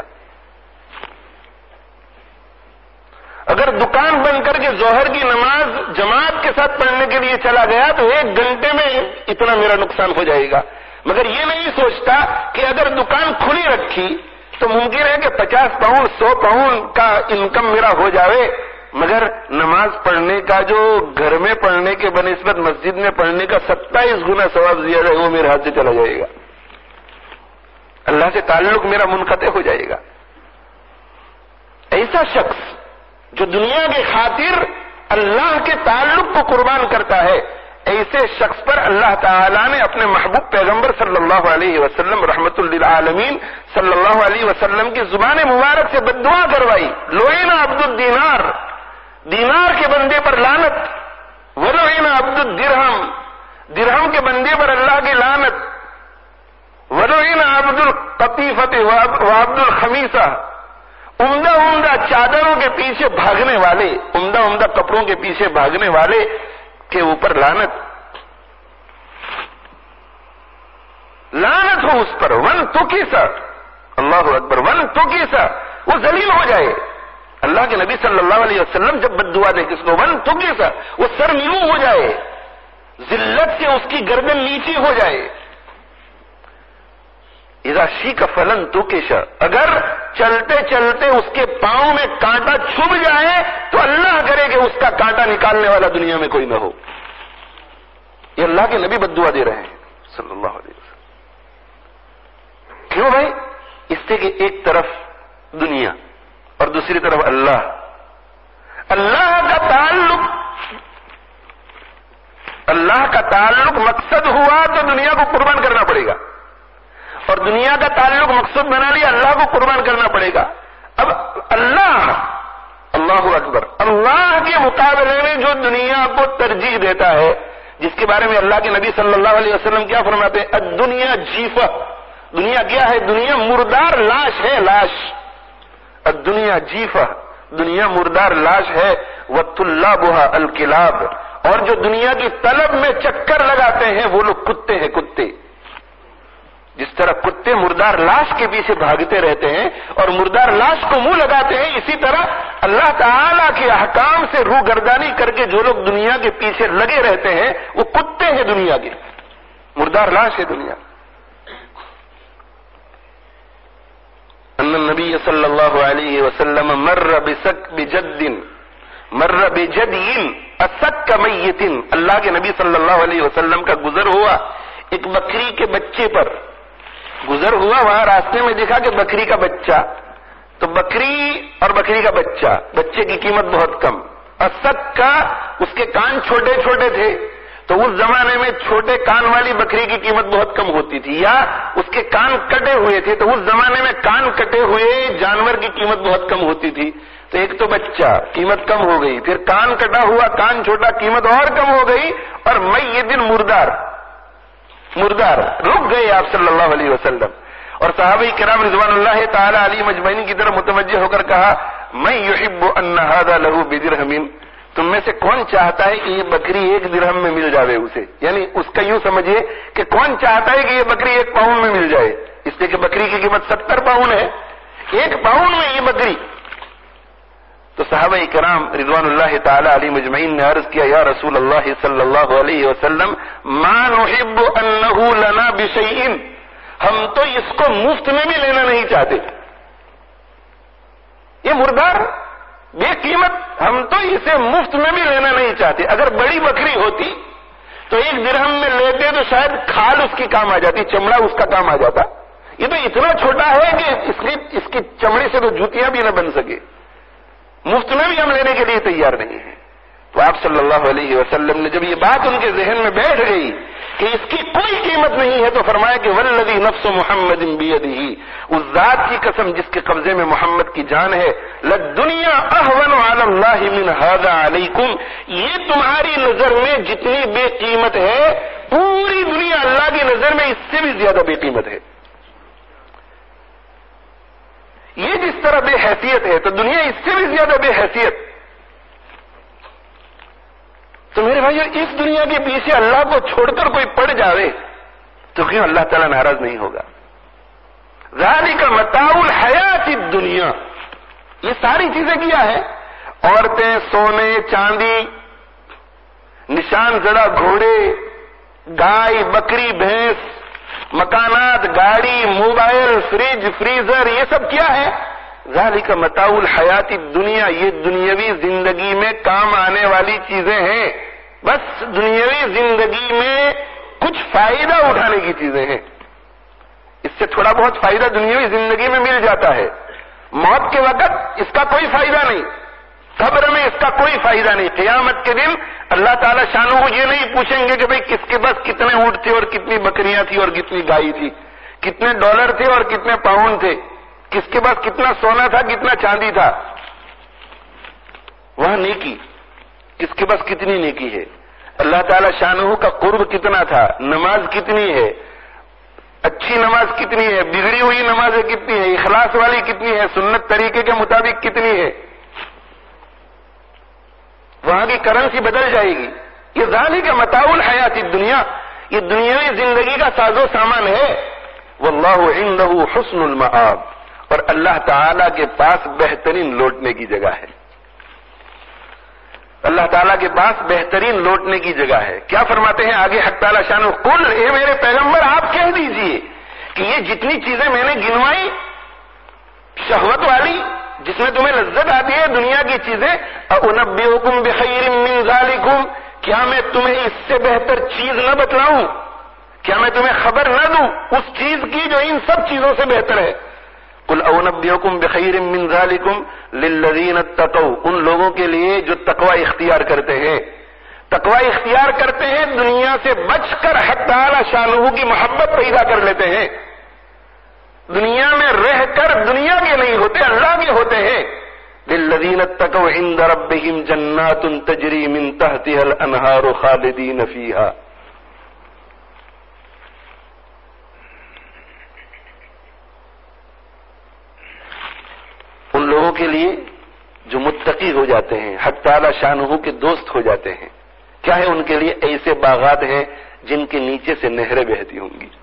اگر دکان بند کر کے ظہر کی نماز جماعت کے ساتھ پڑھنے کے لیے چلا گیا تو 1 گھنٹے میں اتنا میرا نقصان ہو جائے گا. مگر یہ نہیں سوچتا کہ اگر دکان کھلی رکھی تو ممکن ہے کہ 50 پاؤنڈ 100 پاؤنڈ کا انکم میرا ہو جاوے, مگر نماز پڑھنے کا جو گھر میں پڑھنے کے بنسبت مسجد میں پڑھنے کا 27 گنا ثواب زیادہ ہے, وہ میرے ہاتھ سے چلا جائے گا. اللہ سے تعلق میرا منقطع ہو جائے گا. ایسا شخص جو دنیا کی خاطر اللہ کے تعلق کو قربان کرتا ہے, ایسے شخص پر اللہ تعالیٰ نے اپنے محبوب پیغمبر صلی اللہ علیہ وسلم رحمت للعالمین صلی اللہ علیہ وسلم کی زبان مبارک سے بددعا کروائی. لعن عبد الدینار, دینار کے بندے پر لعنت. ولعن عبد الدرہم, درہم کے بندے پر اللہ کی لعنت. ولعن عبد القطیفۃ وعبد الخمیسہ, عمدہ چادروں کے پیچھے بھاگنے والے, عمدہ کپڑوں کے پیچھے بھاگنے والے کے اوپر لعنت. لعنت ہو اس پر. ون تکیسا, اللہ اکبر, ون تکیسا, وہ ذلیل ہو جائے. اللہ کے نبی صلی اللہ علیہ وسلم جب بددعا دے کس کو, ون تکیسا, وہ سر نیو ہو جائے, ذلت سے اس کی گردن نیچی ہو جائے. اذا شیک فلن تکیشا, اگر چلتے چلتے اس کے پاؤں میں کانٹا چھپ جائے تو اللہ کرے کہ اس کا کانٹا نکالنے والا دنیا میں کوئی نہ ہو. یہ اللہ کے نبی بددعا دے رہے ہیں صلی اللہ علیہ وسلم. کیوں بھائی؟ اس سے کہ ایک طرف دنیا اور دوسری طرف اللہ. اللہ کا تعلق مقصد ہوا تو دنیا کو قربان کرنا پڑے گا, اور دنیا کا تعلق مقصد بنا لیا, اللہ کو قربان کرنا پڑے گا. اب اللہ اکبر, اللہ کے مقابلے میں جو دنیا کو ترجیح دیتا ہے, جس کے بارے میں اللہ کے نبی صلی اللہ علیہ وسلم کیا فرماتے ہیں, الدنیا جیفہ. دنیا کیا ہے؟ دنیا مردار لاش ہے, لاش. الدنیا جیفہ, دنیا مردار لاش ہے. وطلابها الکلاب, اور جو دنیا کی طلب میں چکر لگاتے ہیں وہ لوگ کتے ہیں, کتے. جس طرح کتے مردار لاش کے پیچھے بھاگتے رہتے ہیں اور مردار لاش کو منہ لگاتے ہیں, اسی طرح اللہ تعالیٰ کے احکام سے روح گردانی کر کے جو لوگ دنیا کے پیچھے لگے رہتے ہیں وہ کتے ہیں دنیا کے, مردار لاش ہے دنیا. ان النبی صلی اللہ علیہ وسلم مر بجدین اسک میت. اللہ کے نبی صلی اللہ علیہ وسلم کا گزر ہوا ایک بکری کے بچے پر, گزر ہوا. وہاں راستے میں دیکھا کہ بکری کا بچہ, تو بکری اور بکری کا بچہ, بچے کی قیمت بہت کم. اسک کا, اس کے کان چھوٹے چھوٹے تھے, تو اس زمانے میں چھوٹے کان والی بکری کی قیمت بہت کم ہوتی تھی، یا اس کے کان کٹے ہوئے تھے تو اس زمانے میں کان کٹے ہوئے جانور کی قیمت بہت کم ہوتی تھی. تو ایک تو بچہ قیمت کم ہو گئی، پھر کان کٹا ہوا کان چھوٹا قیمت اور کم ہو گئی، اور میت مردار رک گئے آپ صلی اللہ علیہ وسلم. اور صحابہ کرام رضوان اللہ تعالی علیہم اجمعین کی طرف متوجہ ہو کر کہا من یحب ان ھذا لہ بدرہم، تم میں سے کون چاہتا ہے کہ یہ بکری 1 درہم میں مل جاوے اسے، یعنی اس کا یوں سمجھیے کہ کون چاہتا ہے کہ یہ بکری 1 پاؤنڈ میں مل جائے، اس لیے کہ بکری کی قیمت 70 پاؤنڈ ہے، 1 پاؤنڈ میں یہ بکری. تو صحابہ کرام رضوان اللہ تعالی علیہم اجمعین نے عرض کیا یا رسول اللہ صلی اللہ علیہ وسلم ما نحب انہ لنا بشیء، ہم تو اس کو مفت میں بھی لینا نہیں چاہتے، یہ مردار بے قیمت، ہم تو اسے مفت میں بھی لینا نہیں چاہتے. اگر بڑی بکری ہوتی تو 1 درہم میں لیتے تو شاید کھال اس کی کام آ جاتی، چمڑا اس کا کام آ جاتا. یہ تو اتنا چھوٹا ہے کہ اس کی چمڑے سے تو جوتیاں بھی نہ بن سکے، مفت میں بھی ہم لینے کے لیے تیار نہیں ہیں. تو آپ صلی اللہ علیہ وسلم نے جب یہ بات ان کے ذہن میں بیٹھ گئی کہ اس کی کوئی قیمت نہیں ہے تو فرمایا کہ والذی نفس محمد بیدہ، اس ذات کی قسم جس کے قبضے میں محمد کی جان ہے، للدنیا اہون علی اللہ من ھذا علیکم، یہ تمہاری نظر میں جتنی بے قیمت ہے پوری دنیا اللہ کی نظر میں اس سے بھی زیادہ بے قیمت ہے. یہ جس طرح بے حیثیت ہے تو دنیا اس سے بھی زیادہ بے حیثیت. تو میرے بھائیو اس دنیا کے پیچھے اللہ کو چھوڑ کر کوئی پڑ جاوے تو کیوں اللہ تعالیٰ ناراض نہیں ہوگا. ذالک متاع الحیات الدنیا، یہ ساری چیزیں کیا ہے، عورتیں، سونے چاندی، نشان زدہ گھوڑے، گائے بکری بھینس، مکانات، گاڑی، موبائل، فریج، فریزر، یہ سب کیا ہے، ذالک متاع الحیات الدنیا، یہ دنیاوی زندگی میں کام آنے والی چیزیں ہیں، بس دنیاوی زندگی میں کچھ فائدہ اٹھانے کی چیزیں ہیں. اس سے تھوڑا بہت فائدہ دنیاوی زندگی میں مل جاتا ہے، موت کے وقت اس کا کوئی فائدہ نہیں، قبر میں اس کا کوئی فائدہ نہیں. قیامت کے دن اللہ تعالیٰ شانہ یہ نہیں پوچھیں گے کہ بھئی کس کے پاس کتنے اونٹ تھے اور کتنی بکریاں تھی اور کتنی گائے تھی، کتنے ڈالر تھے اور کتنے پاؤنڈ تھے، کس کے پاس کتنا سونا تھا کتنا چاندی تھا. وہاں نیکی، کس کے پاس کتنی نیکی ہے، اللہ تعالیٰ شانہ کا قرب کتنا تھا، نماز کتنی ہے، اچھی نماز کتنی ہے، بگڑی ہوئی نمازیں کتنی ہے، اخلاص والی کتنی ہے، سنت طریقے کے مطابق کتنی ہے. وہاں کی کرنسی بدل جائے گی. یہ ذالک متاع الحیات الدنیا، یہ دنیاوی زندگی کا ساز و سامان ہے. واللہ عندہ حسن المآب، اور اللہ تعالیٰ کے پاس بہترین لوٹنے کی جگہ ہے. اللہ تعالیٰ کے پاس بہترین لوٹنے کی جگہ ہے. کیا فرماتے ہیں آگے حق تعالیٰ شانہ، قل، اے میرے پیغمبر آپ کہہ دیجئے کہ یہ جتنی چیزیں میں نے گنوائی شہوت والی جس میں تمہیں لذت آتی ہے دنیا کی چیزیں، اُنَبِّئُکُم بِخَیْرٍ مِّن ذَلِکُم، کیا میں تمہیں اس سے بہتر چیز نہ بتلاؤں، کیا میں تمہیں خبر نہ دوں اس چیز کی جو ان سب چیزوں سے بہتر ہے. قل اُنَبِّئُکُم بِخَیْرٍ مِّن ذَلِکُم لِلَّذِینَ اتَّقَوْا، ان لوگوں کے لیے جو تقوی اختیار کرتے ہیں. تقوی اختیار کرتے ہیں دنیا سے بچ کر حق تعالی شانہ کی محبت پیدا کر لیتے ہیں. دنیا میں رہ کر دنیا کے نہیں ہوتے، اللہ کے ہوتے ہیں. لِلَّذِینَ اتَّقَوْا عِندَ رَبِّهِمْ جَنَّاتٌ تَجْرِی مِن تَحْتِهَا الْأَنْہَارُ خَالِدِینَ فِیہَا. ان لوگوں کے لیے جو متقی ہو جاتے ہیں، حق تعالی شانہ کے دوست ہو جاتے ہیں، کیا ہے ان کے لیے ایسے باغات ہیں جن کے نیچے سے نہریں بہتی ہوں گی،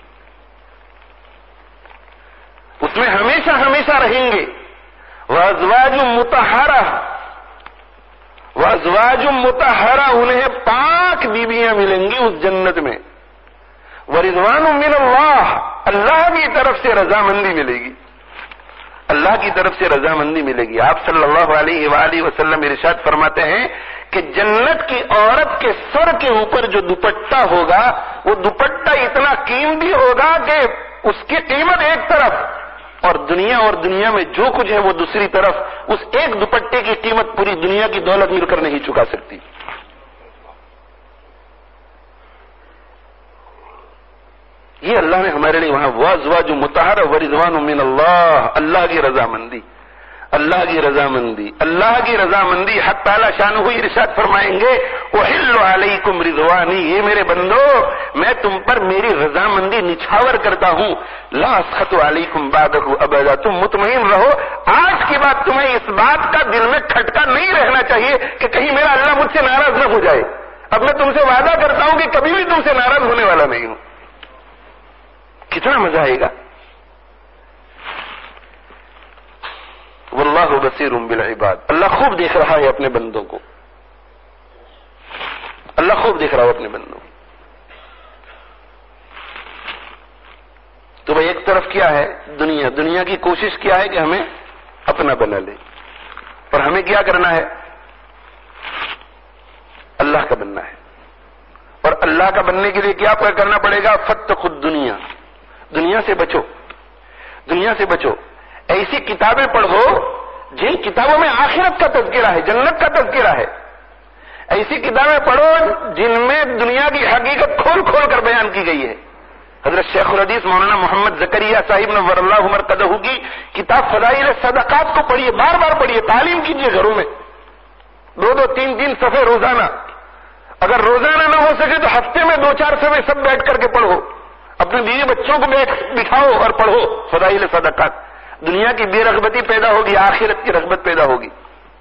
اس میں ہمیشہ ہمیشہ رہیں گے. وَأَزْوَاجٌ مُطَہَّرَةٌ، وَأَزْوَاجٌ مُطَہَّرَةٌ، انہیں پاک بیویاں ملیں گی اس جنت میں. وَرِضْوَانٌ مِّنَ اللَّهِ، اللہ کی طرف سے رضامندی ملے گی، اللہ کی طرف سے رضامندی ملے گی. آپ صلی اللہ علیہ وآلہ وسلم ارشاد فرماتے ہیں کہ جنت کی عورت کے سر کے اوپر جو دوپٹہ ہوگا وہ دوپٹہ اتنا قیمتی ہوگا کہ اس کی قیمت ایک طرف اور دنیا میں جو کچھ ہے وہ دوسری طرف، اس ایک دوپٹے کی قیمت پوری دنیا کی دولت مل کر نہیں چکا سکتی. یہ اللہ نے ہمارے لیے وہاں وازواج مطہرہ ورضوان من اللہ، اللہ کی رضامندی، اللہ کی رضامندی، اللہ کی رضامندی۔ حق تعالی شانہ ارشاد فرمائیں گے احل علیکم رضوانی، یہ میرے بندو میں تم پر میری رضامندی نچھاور کرتا ہوں، لا اسخط علیکم بعدہ ابدا، تم مطمئن رہو آج کے بعد تمہیں اس بات کا دل میں کھٹکا نہیں رہنا چاہیے کہ کہیں میرا اللہ مجھ سے ناراض نہ ہو جائے۔ اب میں تم سے وعدہ کرتا ہوں کہ کبھی بھی تم سے ناراض ہونے والا نہیں ہوں۔ کتنا مزہ آئے گا۔ واللہ بصیر بالعباد، اللہ خوب دیکھ رہا ہے اپنے بندوں کو، اللہ خوب دیکھ رہا ہے اپنے بندوں کو۔ تو بھائی ایک طرف کیا ہے دنیا کی کوشش کیا ہے کہ ہمیں اپنا بنا لے، اور ہمیں کیا کرنا ہے؟ اللہ کا بننا ہے۔ اور اللہ کا بننے کے لیے کیا کرنا پڑے گا؟ فتقوا الدنیا، دنیا سے بچو، دنیا سے بچو۔ ایسی کتابیں پڑھو جن کتابوں میں آخرت کا تذکرہ ہے، جنت کا تذکرہ ہے۔ ایسی کتابیں پڑھو جن میں دنیا کی حقیقت کھول کھول کر بیان کی گئی ہے۔ حضرت شیخ الحدیث مولانا محمد زکریا صاحب نور اللہ مرقدہ کی کتاب فضائل صدقات کو پڑھیے، بار بار پڑھیے، تعلیم کیجیے گھروں میں، 2 3 صفحے روزانہ۔ اگر روزانہ نہ ہو سکے تو ہفتے میں 2 4 صفحے سب بیٹھ کر کے پڑھو، اپنے بیوی بچوں کو بٹھاؤ اور پڑھو فضائل صدقات۔ دنیا کی بے رغبتی پیدا ہوگی، آخرت کی رغبت پیدا ہوگی۔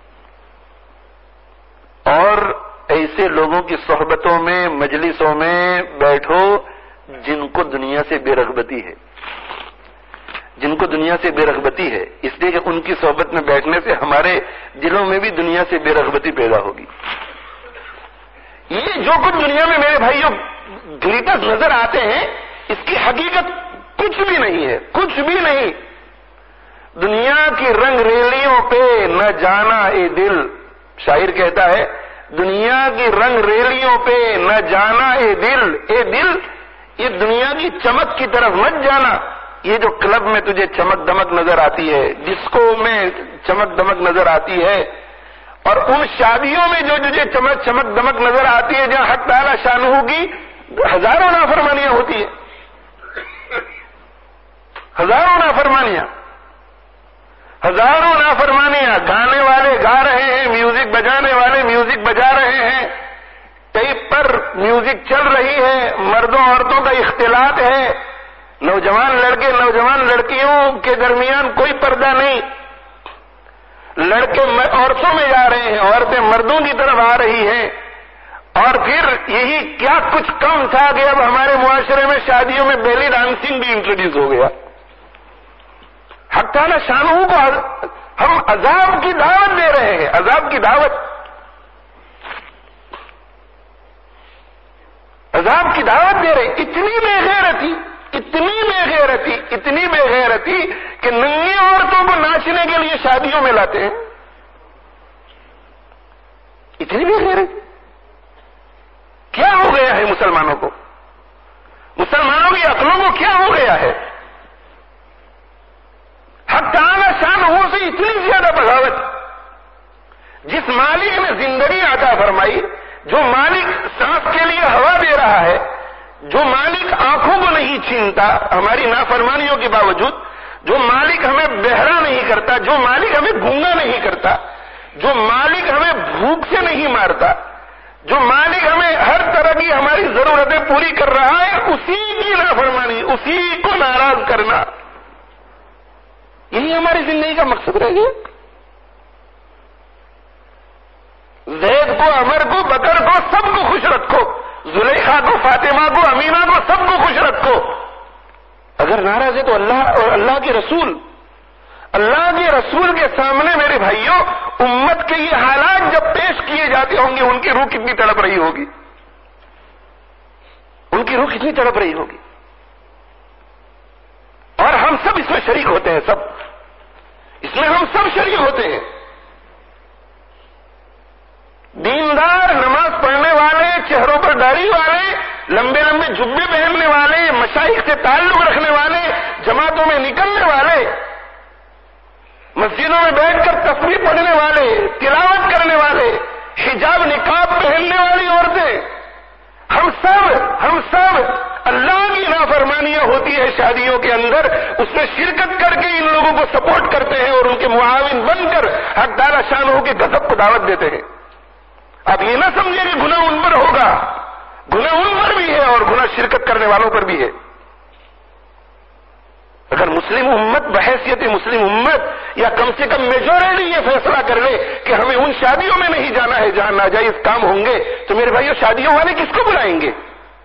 اور ایسے لوگوں کی صحبتوں میں، مجلسوں میں بیٹھو جن کو دنیا سے بے رغبتی ہے، جن کو دنیا سے بے رغبتی ہے، اس لیے کہ ان کی صحبت میں بیٹھنے سے ہمارے دلوں میں بھی دنیا سے بے رغبتی پیدا ہوگی۔ یہ جو کچھ دنیا میں میرے بھائیوں گلیٹس نظر آتے ہیں، اس کی حقیقت کچھ بھی نہیں ہے، کچھ بھی نہیں۔ دنیا کی رنگ ریلیوں پہ نہ جانا اے دل، شاعر کہتا ہے دنیا کی رنگ ریلیوں پہ نہ جانا اے دل، اے دل یہ دنیا کی چمک کی طرف مت جانا۔ یہ جو کلب میں تجھے چمک دمک نظر آتی ہے، ڈسکو میں چمک دمک نظر آتی ہے، اور ان شادیوں میں جو تجھے چمک دمک نظر آتی ہے جہاں حق تعالی شانہ کی ہزاروں نافرمانیاں ہوتی ہیں، ہزاروں نافرمانیاں، ہزاروں نافرمانیاں، گانے والے گا رہے ہیں، میوزک بجانے والے میوزک بجا رہے ہیں، ٹیپ پر میوزک چل رہی ہے، مردوں عورتوں کا اختلاط ہے، نوجوان لڑکے نوجوان لڑکیوں کے درمیان کوئی پردہ نہیں، لڑکے عورتوں میں جا رہے ہیں، عورتیں مردوں کی طرف آ رہی ہیں۔ اور پھر یہی کیا کچھ کم تھا کہ اب ہمارے معاشرے میں شادیوں میں بیلی ڈانسنگ بھی انٹروڈیوس ہو گیا۔ حق تعالی شانہ کو ہم عذاب کی دعوت دے رہے ہیں، عذاب کی دعوت، عذاب کی دعوت دے رہے ہیں۔ اتنی بے غیرتی، اتنی بے غیرتی، اتنی بے غیرتی کہ ننگی عورتوں کو ناچنے کے لیے شادیوں میں لاتے ہیں۔ اتنی بے غیرتی کیا ہو گیا ہے مسلمانوں کو؟ مسلمانوں کی عقلوں کو کیا ہو گیا ہے؟ حق تعالی شانہ سے اتنی زیادہ بغاوت۔ جس مالک نے زندگی عطا فرمائی، جو مالک سانس کے لیے ہوا دے رہا ہے، جو مالک آنکھوں کو نہیں چھینتا ہماری نافرمانیوں کے باوجود، جو مالک ہمیں بہرا نہیں کرتا، جو مالک ہمیں گونگا نہیں کرتا، جو مالک ہمیں بھوک سے نہیں مارتا، جو مالک ہمیں ہر طرح کی ہماری ضرورتیں پوری کر رہا ہے، اسی کی نافرمانی، اسی کو ناراض کرنا، یہی ہماری زندگی کا مقصد رہ گیا۔ زید کو، عمر کو، بکر کو، سب کو خوش رکھو، زلیخا کو، فاطمہ کو، امینہ کو، سب کو خوش رکھو۔ اگر ناراض ہے تو اللہ اور اللہ کے رسول کے سامنے میرے بھائیوں امت کے یہ حالات جب پیش کیے جاتے ہوں گے، ان کی روح کتنی تڑپ رہی ہوگی، ان کی روح کتنی تڑپ رہی ہوگی۔ اور ہم سب اس میں شریک ہوتے ہیں، سب اس میں ہم سب شریک ہوتے ہیں۔ دیندار، نماز پڑھنے والے، چہروں پر داڑھی والے، لمبے لمبے جبے پہننے والے، مشائخ سے تعلق رکھنے والے، جماعتوں میں نکلنے والے، مسجدوں میں بیٹھ کر تسبیح پڑھنے والے، تلاوت کرنے والے، حجاب نقاب پہننے والی عورتیں، ہم سب اللہ کی نافرمانیاں ہوتی ہے شادیوں کے اندر، اس میں شرکت کر کے ان لوگوں کو سپورٹ کرتے ہیں اور ان کے معاون بن کر حق تعالی شانہ کے غضب کو دعوت دیتے ہیں۔ آپ یہ نہ سمجھیں کہ گناہ ان پر ہوگا، گناہ ان پر بھی ہے اور گناہ شرکت کرنے والوں پر بھی ہے۔ اگر مسلم امت بحیثیت مسلم امت یا کم سے کم میجورٹی یہ فیصلہ کر لے کہ ہمیں ان شادیوں میں نہیں جانا ہے جہاں ناجائز کام ہوں گے، تو میرے بھائیو شادیوں والے کس کو بلائیں گے؟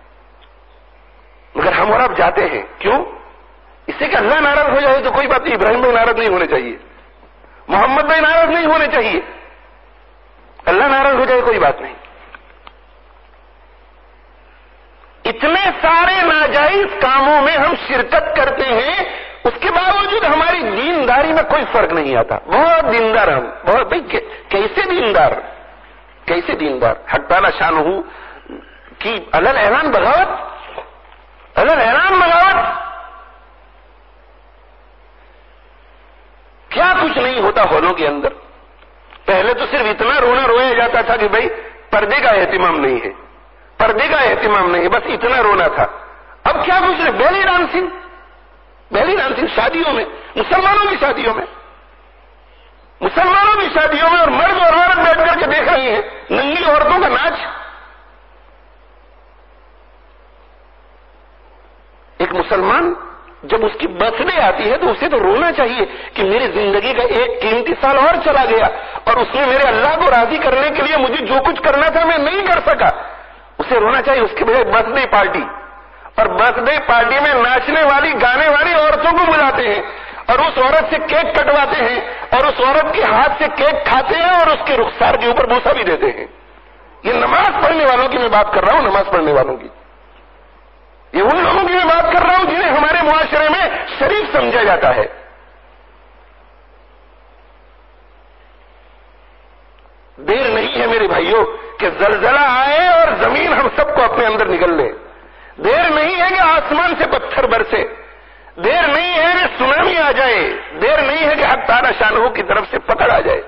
مگر ہم اور آپ جاتے ہیں، کیوں؟ اس سے کہ اللہ ناراض ہو جائے تو کوئی بات نہیں، ابراہیم بھائی ناراض نہیں ہونے چاہیے، محمد بھائی ناراض نہیں ہونے چاہیے، اللہ ناراض ہو جائے کوئی بات نہیں۔ اتنے سارے ناجائز کاموں میں ہم شرکت کرتے ہیں، اس کے باوجود ہماری دینداری میں کوئی فرق نہیں آتا۔ بہت دیندار ہم، بہت بھائی کیسے دیندار، کیسے دیندار؟ حق تعالی شانہ کی علل اعلان بغاوت، علل اعلان بغاوت، کیا کچھ نہیں ہوتا ہالوں کے اندر۔ پہلے تو صرف اتنا رونا رویا جاتا تھا کہ بھائی پردے کا اہتمام نہیں ہے، پردے کا اہتمام نہیں ہے، بس اتنا رونا تھا۔ اب کیا کچھ نہیں، بیلی ڈانسنگ، بیلی ڈانسنگ شادیوں میں، مسلمانوں کی شادیوں میں، مسلمانوں کی شادیوں میں، اور مرد اور عورت بیٹھ کر کے دیکھ رہی ہیں ننگی عورتوں کا ناچ۔ ایک مسلمان جب اس کی برتھ ڈے آتی ہے تو اسے تو رونا چاہیے کہ میری زندگی کا ایک قیمتی سال اور چلا گیا اور اس نے میرے اللہ کو راضی کرنے کے لیے مجھے جو کچھ کرنا تھا میں نہیں کر سکا، اسے رونا چاہیے۔ اس کے بجائے برتھ ڈے پارٹی، اور برتھ ڈے پارٹی میں ناچنے والی گانے والی عورتوں کو بلاتے ہیں اور اس عورت سے کیک کٹواتے ہیں اور اس عورت کے ہاتھ سے کیک کھاتے ہیں اور اس کے رخسار کے اوپر بوسہ بھی دیتے ہیں۔ یہ نماز پڑھنے والوں کی میں بات کر رہا ہوں، نماز پڑھنے والوں کی، یہ ان لوگوں کی میں بات کر رہا ہوں جنہیں ہمارے معاشرے میں شریف سمجھا جاتا ہے۔ دیر نہیں ہے میرے بھائیوں کہ زلزلہ آئے اور زمین ہم سب کو اپنے اندر نگل لے، دیر نہیں ہے کہ آسمان سے پتھر برسے، دیر نہیں ہے کہ سونامی آ جائے، دیر نہیں ہے کہ حق تعالی شانہ کی طرف سے پکڑ آ جائے۔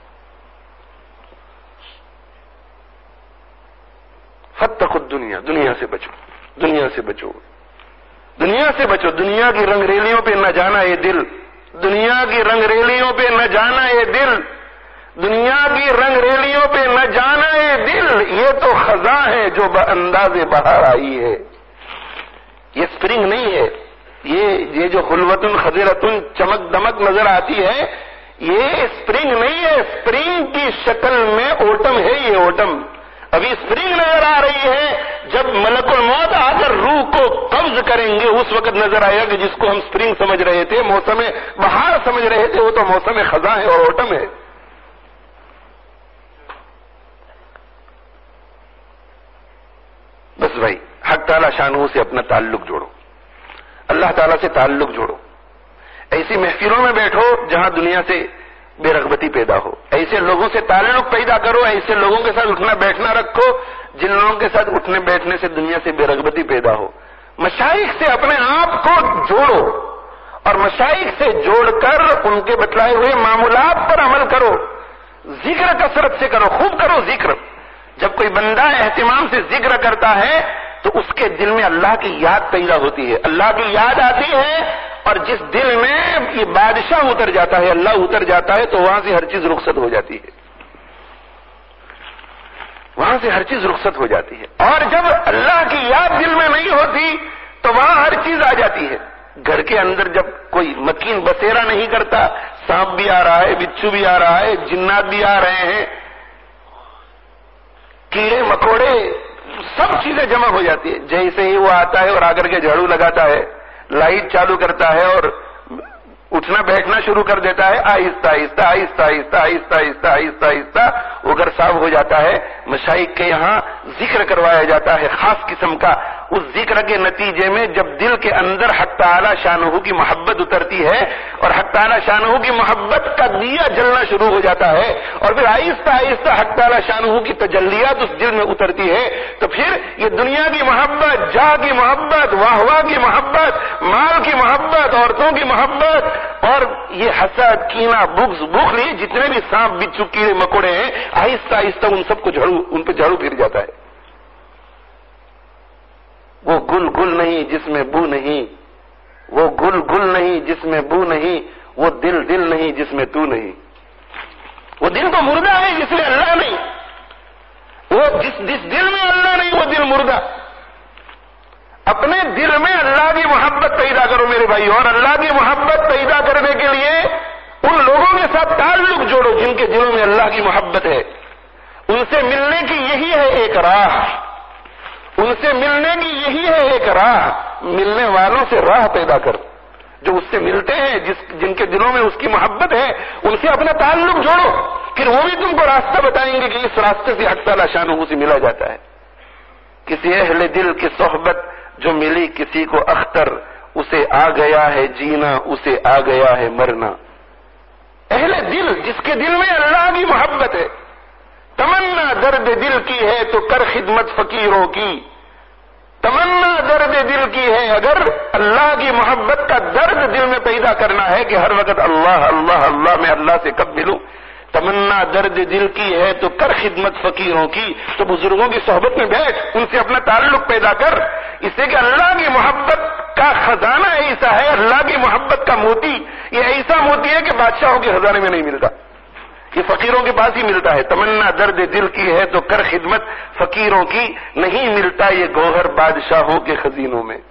فاتقوا الدنیا، دنیا سے بچو، دنیا سے بچو، دنیا سے بچو، دنیا کی رنگ ریلیوں پہ نہ جانا یہ دل، دنیا کی رنگ ریلیوں پہ نہ جانا یہ دل، دنیا کی رنگ ریلیوں پہ نہ جانا یہ دل، یہ تو خزاں ہے جو بانداز بہار آئی ہے، یہ سپرنگ نہیں ہے، یہ جو خلوتن خضرتن چمک دمک نظر آتی ہے یہ سپرنگ نہیں ہے، سپرنگ کی شکل میں اوٹم ہے، یہ اوٹم ابھی سپرنگ نظر آ رہی ہے، جب ملک الموت آ کر روح کو قبض کریں گے اس وقت نظر آئے گا کہ جس کو ہم سپرنگ سمجھ رہے تھے، موسم بہار سمجھ رہے تھے، وہ تو موسم خزاں ہے اور اوٹم ہے۔ بس بھائی حق تعالی شانہ سے اپنا تعلق جوڑو، اللہ تعالیٰ سے تعلق جوڑو، ایسی محفلوں میں بیٹھو جہاں دنیا سے بے رغبتی پیدا ہو، ایسے لوگوں سے تعلق پیدا کرو، ایسے لوگوں کے ساتھ اٹھنا بیٹھنا رکھو جن لوگوں کے ساتھ اٹھنے بیٹھنے سے دنیا سے بے رغبتی پیدا ہو۔ مشائخ سے اپنے آپ کو جوڑو اور مشائخ سے جوڑ کر ان کے بتلائے ہوئے معمولات پر عمل کرو، ذکر کثرت سے کرو، خوب کرو ذکر۔ جب کوئی بندہ اہتمام سے ذکر کرتا ہے تو اس کے دل میں اللہ کی یاد پیدا ہوتی ہے، اللہ کی یاد آتی ہے، اور جس دل میں یہ بادشاہ اتر جاتا ہے، اللہ اتر جاتا ہے، تو وہاں سے ہر چیز رخصت ہو جاتی ہے، وہاں سے ہر چیز رخصت ہو جاتی ہے۔ اور جب اللہ کی یاد دل میں نہیں ہوتی تو وہاں ہر چیز آ جاتی ہے۔ گھر کے اندر جب کوئی مکین بسیرا نہیں کرتا، سانپ بھی آ رہا ہے، بچھو بھی آ رہا ہے، جنات بھی آ رہے ہیں، کیڑے مکوڑے سب چیزیں جمع ہو جاتی ہے۔ جیسے ہی وہ آتا ہے اور آ کر کے جھاڑو لگاتا ہے، لائٹ چالو کرتا ہے اور اٹھنا بیٹھنا شروع کر دیتا ہے، آہستہ آہستہ آہستہ آہستہ آہستہ آہستہ آہستہ آہستہ وہ گھر صاف ہو جاتا ہے۔ مشائخ کے یہاں ذکر کروایا جاتا ہے خاص قسم کا، اس ذکر کے نتیجے میں جب دل کے اندر حق تعالی شانہ کی محبت اترتی ہے اور حق تعالی شانہ کی محبت کا دیا جلنا شروع ہو جاتا ہے اور پھر آہستہ آہستہ حق تعالی شانہ کی تجلیات اس دل میں اترتی ہے، تو پھر یہ دنیا کی محبت، جاہ کی محبت، واہ واہ کی محبت، مال کی محبت، عورتوں کی محبت اور یہ حسد، کینہ، بغض، بخل، یہ جتنے بھی سانپ بچھو کیڑے مکوڑے ہیں آہستہ آہستہ ان سب کو ان پہ جھاڑو پھر جاتا ہے۔ وہ گل گل نہیں جس میں بو نہیں، وہ گل گل نہیں جس میں بو نہیں، وہ دل دل نہیں جس میں تو نہیں۔ وہ دل تو مردہ ہے جس میں اللہ نہیں، وہ جس دل میں اللہ نہیں وہ دل مردہ۔ اپنے دل میں اللہ کی محبت پیدا کرو میرے بھائی، اور اللہ کی محبت پیدا کرنے کے لیے ان لوگوں کے ساتھ تعلق جوڑو جن کے دلوں میں اللہ کی محبت ہے۔ ان سے ملنے کی یہی ہے ایک راہ، ان سے ملنے کی یہی ہے ایک راہ، ملنے والوں سے راہ پیدا کر۔ جو اس سے ملتے ہیں، جن کے دلوں میں اس کی محبت ہے، ان سے اپنا تعلق جوڑو، پھر وہ بھی تم کو راستہ بتائیں گے کہ اس راستے سے حق تعالی شانہ سے ملا جاتا ہے۔ کسی اہل دل کی صحبت جو ملی کسی کو اختر، اسے آ گیا ہے جینا، اسے آ گیا ہے مرنا۔ اہل دل جس کے دل میں اللہ کی محبت ہے، تمنا درد دل کی ہے تو کر خدمت فقیروں کی، تمنا درد دل کی ہے اگر اللہ کی محبت کا درد دل میں پیدا کرنا ہے کہ ہر وقت اللہ اللہ اللہ میں اللہ سے کب ملوں، تمنا درد دل کی ہے تو کر خدمت فقیروں کی، تو بزرگوں کی صحبت میں بیٹھ، ان سے اپنا تعلق پیدا کر، اس سے کہ اللہ کی محبت کا خزانہ ایسا ہے، اللہ کی محبت کا موتی یہ ایسا موتی ہے کہ بادشاہوں کے خزانے میں نہیں ملتا، یہ فقیروں کے پاس ہی ملتا ہے۔ تمنا درد دل کی ہے تو کر خدمت فقیروں کی، نہیں ملتا یہ گوہر بادشاہوں کے خزینوں میں۔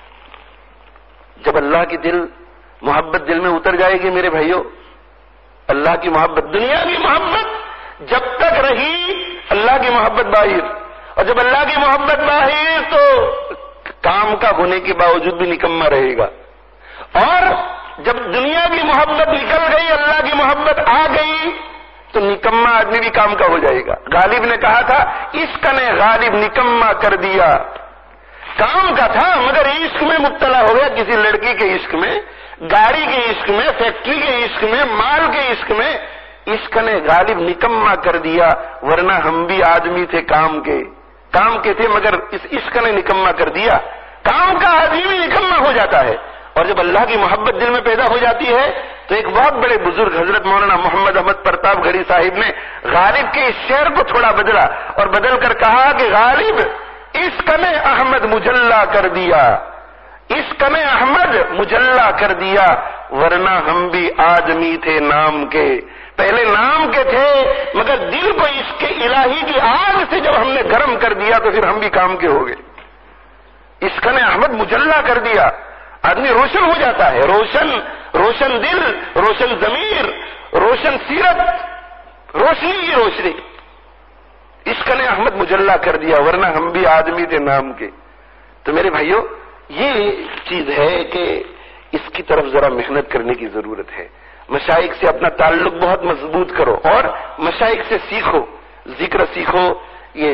جب اللہ کی محبت دل میں اتر جائے گی میرے بھائیوں، اللہ کی محبت، دنیا کی محبت جب تک رہی اللہ کی محبت باہر، اور جب اللہ کی محبت باہر تو کام کا ہونے کے باوجود بھی نکما رہے گا، اور جب دنیا کی محبت نکل گئی اللہ کی محبت آ گئی تو نکما آدمی بھی کام کا ہو جائے گا۔ غالب نے کہا تھا عشق نے غالب نکما کر دیا، کام کا تھا مگر عشق میں مبتلا ہو گیا، کسی لڑکی کے عشق میں، گاڑی کے عشق میں، فیکٹری کے عشق میں، مال کے عشق میں، عشق نے غالب نکما کر دیا، ورنہ ہم بھی آدمی تھے کام کے تھے مگر اس عشق نے نکما کر دیا۔ کام کا آدمی بھی نکما ہو جاتا ہے، اور جب اللہ کی محبت دل میں پیدا ہو جاتی ہے تو ایک بہت بڑے بزرگ حضرت مولانا محمد احمد پرتاپ گڑھی صاحب نے غالب کے اس شعر کو تھوڑا بدلا اور بدل کر کہا کہ غالب عشق نے احمد مجلا کر دیا، عشق نے احمد مجلا کر دیا، ورنہ ہم بھی آدمی تھے نام کے، پہلے نام کے تھے مگر دل کو عشق الہی کی آگ سے جب ہم نے گرم کر دیا تو پھر ہم بھی کام کے ہو گئے۔ عشق نے احمد مجلا کر دیا، آدمی روشن ہو جاتا ہے، روشن دل، روشن ضمیر، روشن سیرت، روشنی کی روشنی۔ عشق نے احمد مجلا کر دیا ورنہ ہم بھی آدمی تھے نام کے۔ تو میرے بھائیوں یہ چیز ہے کہ اس کی طرف ذرا محنت کرنے کی ضرورت ہے۔ مشائخ سے اپنا تعلق بہت مضبوط کرو اور مشائخ سے سیکھو، ذکر سیکھو، یہ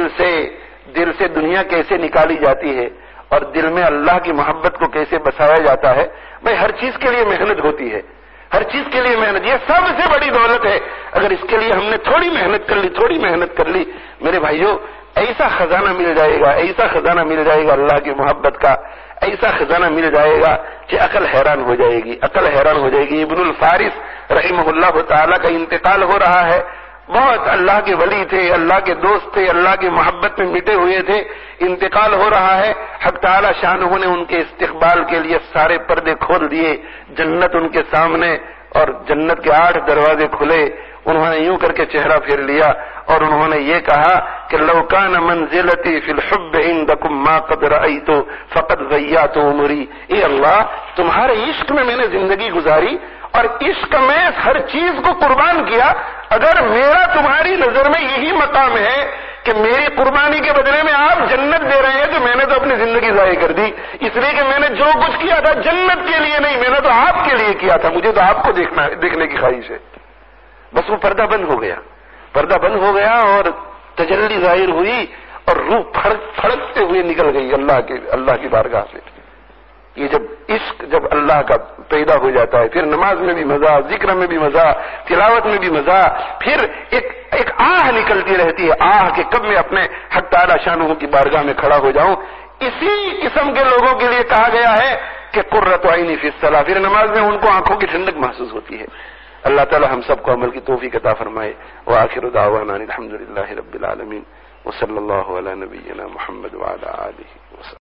دل سے دنیا کیسے نکالی جاتی ہے اور دل میں اللہ کی محبت کو کیسے بسایا جاتا ہے۔ بھائی ہر چیز کے لیے محنت ہوتی ہے، ہر چیز کے لیے محنت، یہ سب سے بڑی دولت ہے۔ اگر اس کے لیے ہم نے تھوڑی محنت کر لی میرے بھائیوں، ایسا خزانہ مل جائے گا اللہ کی محبت کا، ایسا خزانہ مل جائے گا کہ عقل حیران ہو جائے گی۔ ابن الفارس رحمہ اللہ تعالی کا انتقال ہو رہا ہے، بہت اللہ کے ولی تھے، اللہ کے دوست تھے، اللہ کی محبت میں مٹے ہوئے تھے، انتقال ہو رہا ہے۔ حق تعالی شانہ نے ان کے استقبال کے لیے سارے پردے کھول دیے، جنت ان کے سامنے اور جنت کے 8 دروازے کھلے، انہوں نے یوں کر کے چہرہ پھیر لیا اور انہوں نے یہ کہا کہ لو کان منزلتی فی الحب عندکم ما قد رأیت فقد ضیعت عمری، اے اللہ تمہارے عشق میں نے زندگی گزاری اور عشق میں ہر چیز کو قربان کیا، اگر میرا تمہاری نظر میں یہی مقام ہے کہ میری قربانی کے بدلے میں آپ جنت دے رہے ہیں تو میں نے تو اپنی زندگی ضائع کر دی، اس لیے کہ میں نے جو کچھ کیا تھا جنت کے لیے نہیں، میں نے تو آپ کے لیے کیا تھا، مجھے تو آپ کو دیکھنے کی خواہش ہے۔ بس وہ پردہ بند ہو گیا اور تجلی ظاہر ہوئی اور روح پھڑکتے ہوئے نکل گئی اللہ کی بارگاہ سے۔ یہ جب اللہ کا پیدا ہو جاتا ہے پھر نماز میں بھی مزہ، ذکر میں بھی مزہ، تلاوت میں بھی مزہ، پھر ایک آہ نکلتی رہتی ہے، آہ کہ کب میں اپنے حق تعالی شانہ کی بارگاہ میں کھڑا ہو جاؤں۔ اسی قسم کے لوگوں کے لیے کہا گیا ہے کہ قرۃ عینی فی الصلاۃ، پھر نماز میں ان کو آنکھوں کی ٹھنڈک محسوس ہوتی ہے۔ اللہ تعالی ہم سب کو عمل کی توفیق عطا فرمائے۔ وآخر دعوانا الحمدللہ رب العالمین، وصلی اللہ علی نبینا محمد وعلی آلہ وصحبہ۔